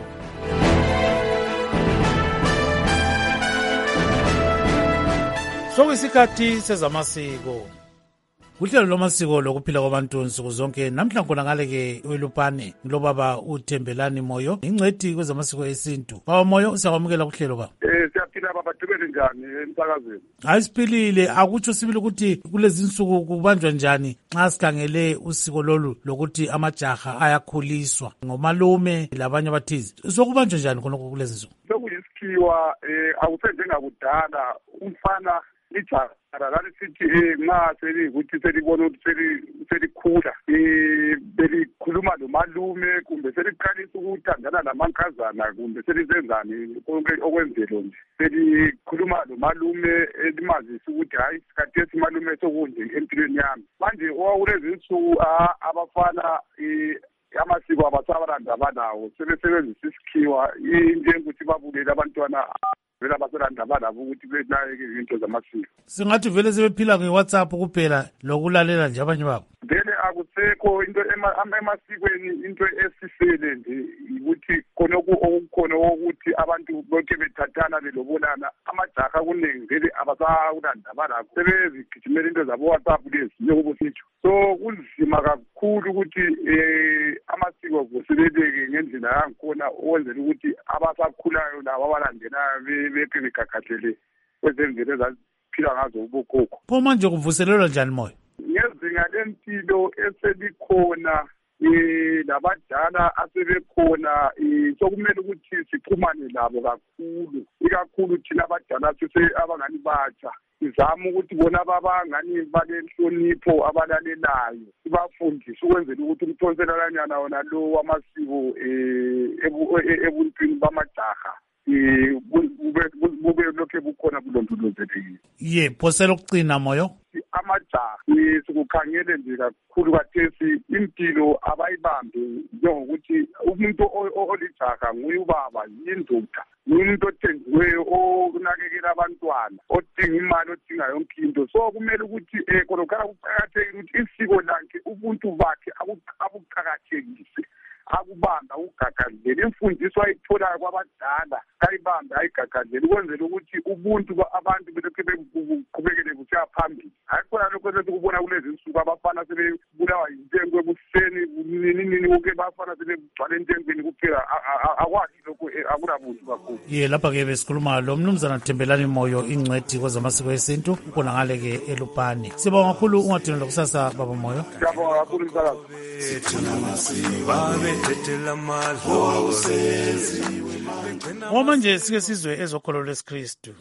Sokuyisikhathi sezamasiko. Uhlelo lwamasiko lokuphila kwabantu nsuku zonke namhla khona ngale-ke welupane ngilobaba uThembelani Moyo ingcwethi kwezamasiko esintu. Baba Moyo siyakwamukela kuhlelo ba. Siyaphila baba, tibele njani emsakazweni? Hayi siphilile, akutsho sibili ukuthi kulezi insuku kubanjwa njani nxa sikhangele usiko lolu lokuthi amajaha ayakhuliswa ngomalume labanye abathizi. Sokubanjwa njani khonokho kulezi insuku? Sokuyisikhiwa akusenzengakudala umfana lijaha sithi nxa selikuthi selibona ukuthi selikhula belikhuluma nomalume kumbe seliqalisa ukuthandana lamankazana kumbe selisenzani okwenzelo nje selikhuluma nomalume elimazisa ukuthi hayi isikhathi esimalume sokunje empilweni yami. Manje kulezi insuku abafana amasiko abasabalanda banawo sebesebenzisa isikhiwa injengokuthi babukele abantwana vele abaselanda balabo ukuthi benake izinto zamasiko. Singathi vele sebephila nge-WhatsApp kuphela lokulalela nje abanye babo. Vele akusekho into emasikweni into esisele nje ukuthi khonokho okukhona ukuthi abantu bonke bethathana belobolana amajaha kuningi vele abasakulanda balabo sebezigijimela into zabo-WhatsApp lezi njengobusitsho. So kunzima kakhulu ukuthi amasiko vuseleleke ngendlela yangikhona ukwenzela ukuthi abasakhulayo labo abalandelayo beke begagathele kwezemvelo ezaziphila ngazo ubokhokho. Pho manje kuvuselelwa njani moyo? Ngezinga lempilo eselikhona labadala asebekhona sokumele ukuthi sixhumane labo kakhulu, ikakhulu thina abadala abangani batsha sizama ukuthi bona babangani balenhlonipho abalalelayo sibafundise ukwenzela ukuthi umthonselelanyana wona lo wamasiko ebuntwini bamajaha bube lokhe bukhona bulondolozekile. Phosela ukucina moyo amajaha sikukhangele nje kakhulu kathesi impilo abayibambe njengokuthi umuntu olijaha nguye ubaba yindoda umuntu othenjiweyo onakekela abantwana odinga imali odinga yonke into. So kumele ukuthi khonokhala kuqakathekile ukuthi isiko lakhe ubuntu bakhe abuqakathekise akubamba ukugagadlela imfundiso ayitholayo kwabadala ayibambe ayigagadlela ukwenzela ukuthi ubuntu abantu belokhe beqhubekele kusiya phambili. Hayi khona lokho sethi kubona kulezi insuku abafana sebebulawa yintengo ebuseni nini konke bafana sebegcwala entengweni kuphela akwazi lokho akulabuntu kakhulu. Lapha-ke besikhuluma lo mnumzana Thembelani Moyo ingcwethi kwezamasiko esintu ukhona ngale-ke elupane. Sibonga kakhulu ungadinela kusasa baba Moyo. Siyabonga kakhulu msakazi. Manje sike sizwe ezokholo lwesikristu.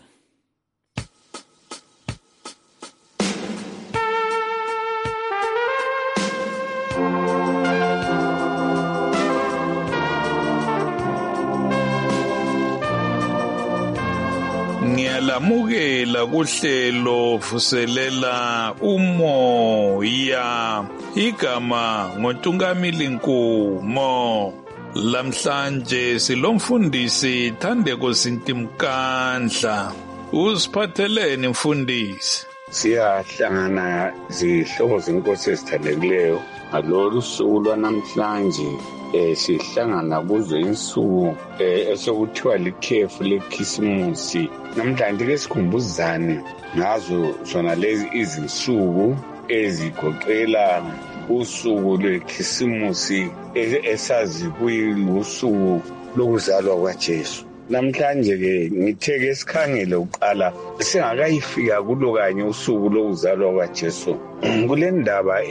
Ngiyalamukela kuhlelo vuselela umoya igama ngoNtungamili Nkumo. Lamhlanje silomfundisi Thandeko Sintimkandla. Usiphatheleni mfundisi? Siyahlangana zihlobo zenkosi ezithandekileyo ngalolu suku lwanamhlanje. Sihlangana kuzo insuku esokuthiwa likhefu lekhisimusi. Namhlanje ke sikhumbuzane ngazo zona lezi izinsuku ezigoqela usuku lwekhisimusi esazi kuyusuku lokuzalwa kwaJesu. Namhlanje ke ngitheke sikhangele uqala singakayifika kulo kanye usuku lokuzalwa kwaJesu. Kule ndaba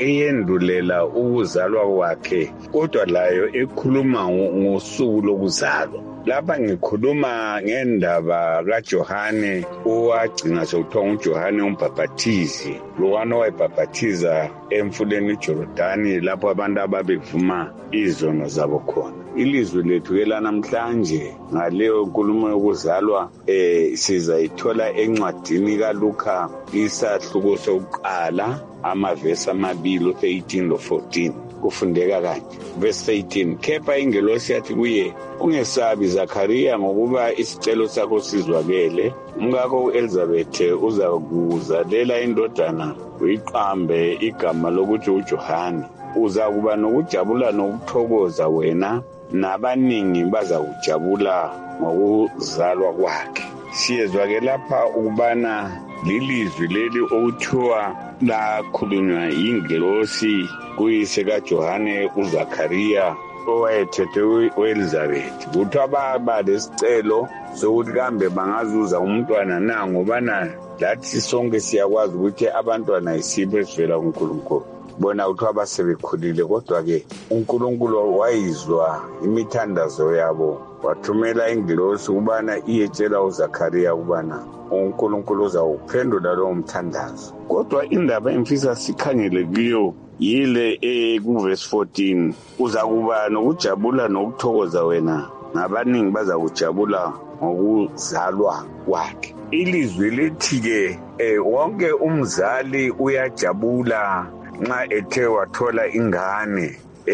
eyendulela ukuzalwa kwakhe kodwa layo ekhuluma ngosuku lokuzalwa. lapha ngikhuluma ngendaba kaJohane owagcina sokuthiwa nguJohane umbhaphathizi, lokwana owayebhaphathiza emfuleni uJorodani lapho abantu ababevuma izono zabo khona. Ilizwi lethu ke lanamhlanje ngaleyo nkulumo yokuzalwa sizayithola encwadini kaLuka isahluko sokuqala amavesi 2 13 lo 14. Kufundeka kanje. Verse 18, kepha ingelosi yathi kuye, ungesabi Zakhariya ngokuba isicelo sakho sizwakele, umkakho uElizabeth uza kuzalela indodana uyiqambe igama lokuthi uJohane. Uza kuba nokujabula nokuthokoza wena, nabaningi baza kujabula ngokuzalwa kwakhe. Siyezwa ke lapha ukubana lilizwi leli okuthiwa lakhulunywa yingelosi kuyise kaJohane uZakhariya owayethethe uElizabeth. Kuthiwa baba lesicelo sokuthi kambe bangazuza umntwana na, ngobana lathi sonke siyakwazi ukuthi abantwana isipho esivela kuNkulunkulu. Bona kuthiwa basebekhulile, kodwa-ke uNkulunkulu wayizwa imithandazo yabo, wathumela ingelosi ukubana iyetshela uZakhariya ukubana uNkulunkulu uzawuphendula lowo mthandazo. Kodwa indaba emfisa sikhangele kuyo yile kuverse 14, uza kuba nokujabula nokuthokoza wena, nabaningi baza kujabula ngokuzalwa kwakhe. Ilizwi lithi-ke wonke umzali uyajabula nxa ethe wathola ingane.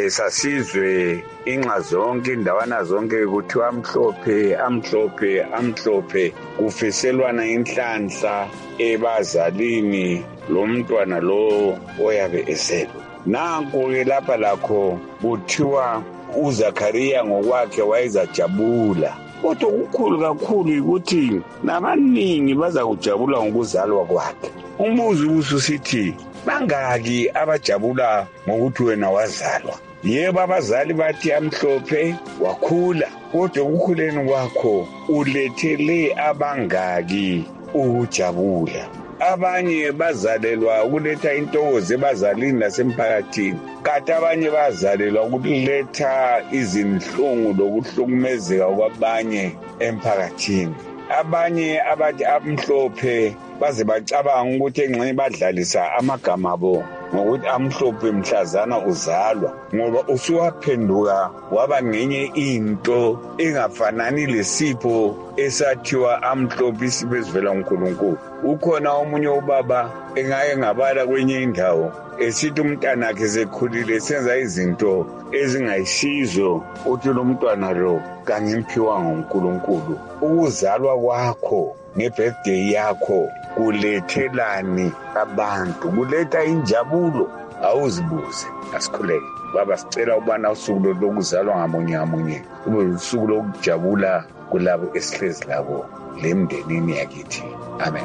Sasizwe inxa zonke indawana zonke kuthiwa amhlophe amhlophe amhlophe, kufiselwana inhlanhla ebazalini lomntwana lo oyabe ezelwe. Nanku-ke lapha lakho kuthiwa uZakhariya ngokwakhe wayezajabula, kodwa kukhulu kakhulu ukuthi nabaningi baza kujabula ngokuzalwa kwakhe. Umbuzo ubususithi, bangaki abajabula ngokuthi wena wazalwa? Yebo, abazali bathi amhlophe wakhula, kodwa ukukhuleni kwakho ulethele abangaki ukujabula? Abanye bazalelwa ukuletha intokozo ebazalini nasemphakathini, kanti abanye bazalelwa ukuletha izinhlungu lokuhlukumezeka kwabanye emphakathini. Abanye abathi amhlophe baze bacabanga ukuthi engxenye badlalisa amagama abo ngokuthi amhlophe mhlazana uzalwa, ngoba usuwaphenduka waba ngenye into engafanani lesipho esathiwa amhlophe, isipho esivela kuNkulunkulu. Ukhona omunye ubaba engake ngabala kwenye indawo esithi umntanakhe sekhulile senza izinto ezingayisizo, uthi lo mntwana lo kangimphiwa nguNkulunkulu. Ukuzalwa kwakho nge-birthday yakho kulethelani abantu? Kuletha injabulo? Awuzibuze. Asikhuleke baba, sicela ukubana usuku lokuzalwa ngamunye ngamunye kube usuku lokujabula kulabo esihlezi labo lemndenini yakithi. Amen.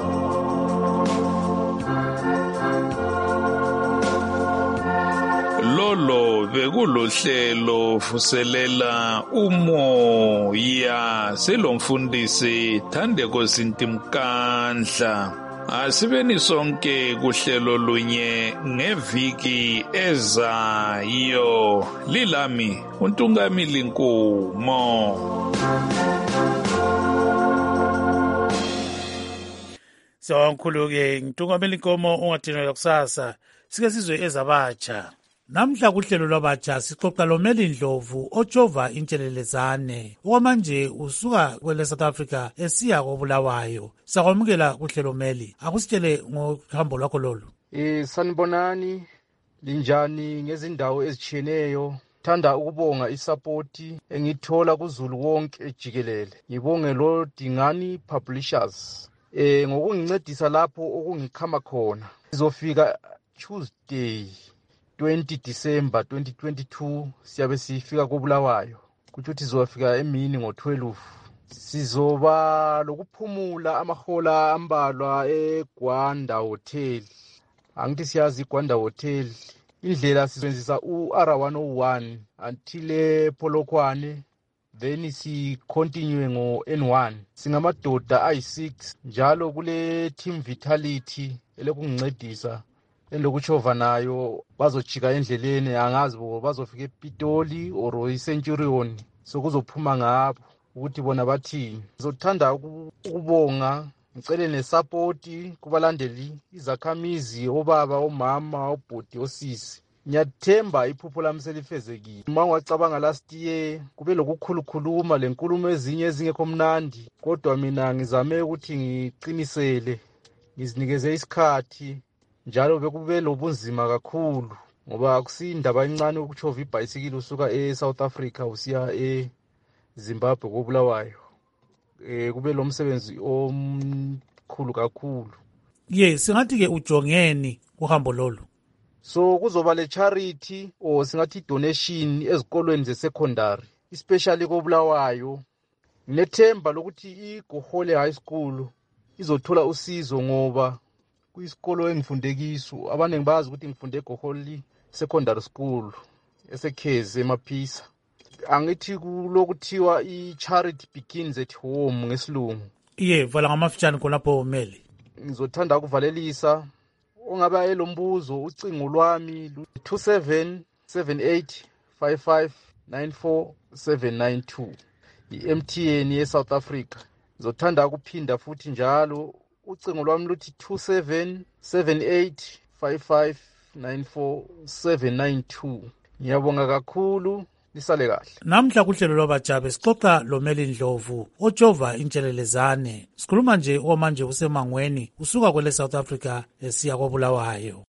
Lolo bekulohlelo vuselela umoya selomfundisi Thandeko Sintimkandla. Asibeni sonke kuhlelo lunye ngeviki ezayo. Lilami uNtungamili Nkumo. Sawamkhulu-ke uNtungamili Nkumo, ungadinelwa kusasa. Sike sizwe ezabatsha. Namhla kuhlelo lwabatsha sixoxa loMeli Ndlovu ojova intshelelezane. Okwamanje usuka kwele South Africa esiya koBulawayo. Sakwamukela kuhlelo Meli. Akusitshele ngohambo lwakho lolu. Sanibonani, linjani ngezindawo ezitshiyeneyo. Thanda ukubonga isapoti engithola kuZulu wonke ejikelele. Ngibonge lo Dingani Publishers ngokungincedisa lapho okungikhama khona. Sizofika Tuesday 20 December 2022 siyabe sifika koBulawayo. Kuthi ukuthi sizofika emini ngo12. Sizoba lokuphumula amahola ambalwa eGwanda Hotel. Angithi siyazi iGwanda Hotel. Indlela sisebenzisa uR101 until Polokwane, then si continue ngo N1. Singamadoda ayi6 njalo kule team vitality elokungincedisa elokuchova nayo. Bazojika endleleni, angazi bo bazofika ePitoli or eCenturion, sokuzophuma ngapho. ukuthi bona bathini. Ngizothanda ukubonga ngicele nesapoti kubalandeli izakhamizi, obaba, omama, obhudi, osisi. Ngiyathemba iphupho lami selifezekile. Uma ngicabanga last year kube lokukhulukhuluma lenkulumo ezinye ezingekho mnandi, kodwa mina ngizame ukuthi ngiqinisele, ngizinikeze isikhathi, njalo bekube lobunzima kakhulu ngoba akusindaba encane ukuchova ibhayisikili usuka eSouth Africa usiya eZimbabwe koBulawayo. Kube lo msebenzi omkhulu kakhulu. Singathi ke ujongeni uhambo lolu. So kuzoba le charity or singathi donation ezikolweni ze-secondary, especially koBulawayo. Nginethemba lokuthi iGohole High School izothola usizo ngoba kuyisikolo engifunde kiso. Abaningi bazi ukuthi ngifunde eGohole Secondary School eseKhezi eMaphisa. Angithi kulokuthiwa i-charity begins at home ngesilungu. Vala ngamafitshane khonapho umeli. Ngizothanda ukuvalelisa ongabe elombuzo ucingo lwami 277855947992 i-MTN ye-South Africa. Ngizothanda ukuphinda futhi njalo ucingo lwami luthi 277855947992. Ngiyabonga kakhulu, lisale kahle. Namhla kuhlelo lwabajabe sixoxa loMeli Ndlovu ojova intshelelezane. Sikhuluma nje omanje usemangweni usuka kwele South Africa esiya koBulawayo.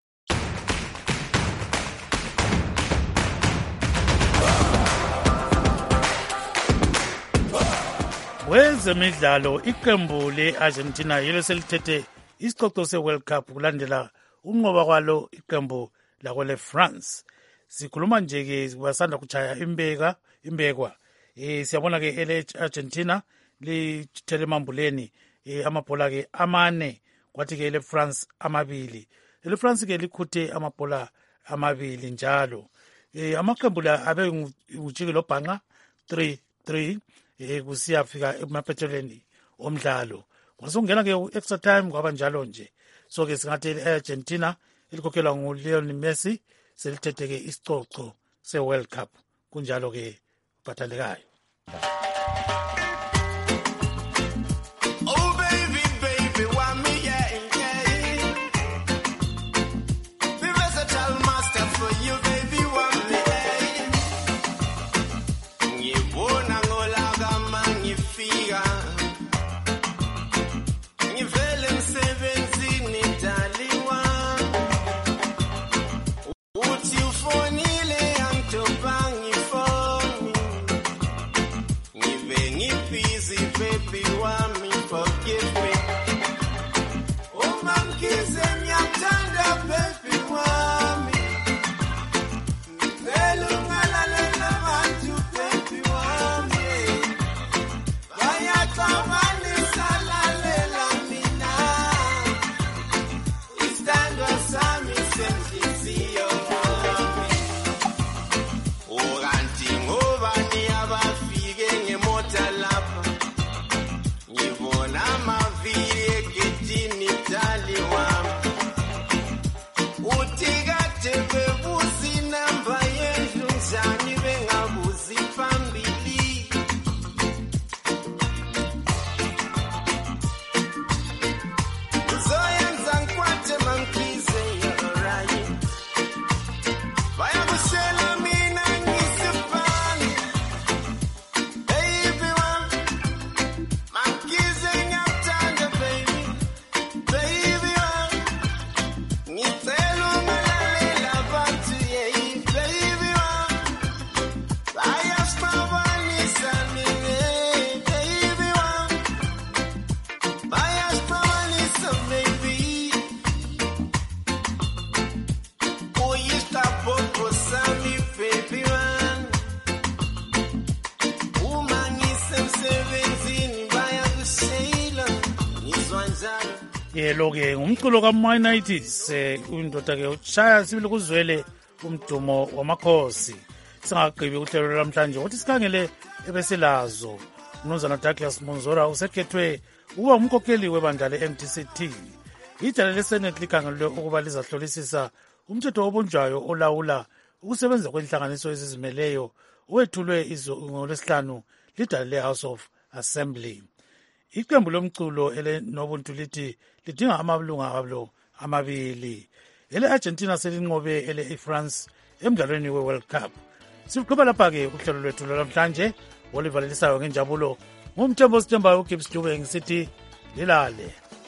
Wezemidlalo, iqembu le-Argentina yilo selithethe isicoco se-World Cup kulandela unqoba kwalo iqembu lakwele France. Sikhuluma nje ke basanda kuchaya imbekwa. Siyabona ke ele-Argentina lithele emambuleni amabhola ke amane, kwathi ke ele-France amabili. Ele-France ke likhuthe amabhola amabili njalo. Amaqembu la abe ujike lo bhanqa 3-3 kusiyafika emaphethelweni omdlalo. Kwasongena ke extra time kwaba njalo nje. So ke singathi i-Argentina elikhokhelwa nguLionel Messi selithethe ke isicoco se-World Cup. Kunjalo ke bhathalekayo. Lo-ke ngumculo kaMinites indoda ke ushaya sibili kuzwele umdumo wamakhosi. Singagqibi uhlelo lamhlanje ukuthi sikhangele ebesilazo. Mnumzana Douglas Monzora usekhethwe ukuba umkhokheli webandla le-MDCT. Ijala leSenate likhangelwe ukuba lizahlolisisa umthetho obunjwayo olawula ukusebenza kwenhlanganiso ezizimeleyo owethulwe ngolwesihlanu lidala le-House of Assembly. Iqembu lomculo elenobuntu lithi lidinga amalunga alo amabili. Ele-Argentina selinqobe ele-France emdlalweni we-World Cup. Siqhubeka lapha-ke uhlelo lwethu lwamhlanje olivalelisayo ngenjabulo ngumthembo sithembayo uGibbs Dube ngisithi lilale.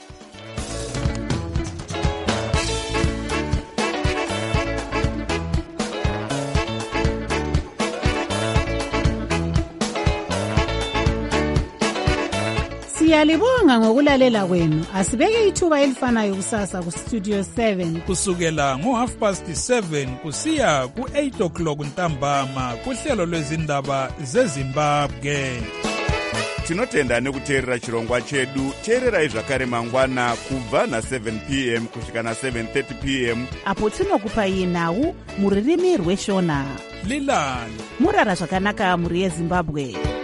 Siyalibonga ngokulalela kwenu. Asibeke ithuba elifanayo kusasa ku Studio 7 kusukela ngo7:30 kusiya ku8:00 ntambama kuhlelo lwezindaba zeZimbabwe. Tinotenda nekuteerera chirongwa chedu. Teererai zvakare mangwana kubva na7 p.m. kusvika na7:30 p.m. apo tinokupai nhau muririmi rweshona. Lilani murara zvakanaka muri yeZimbabwe.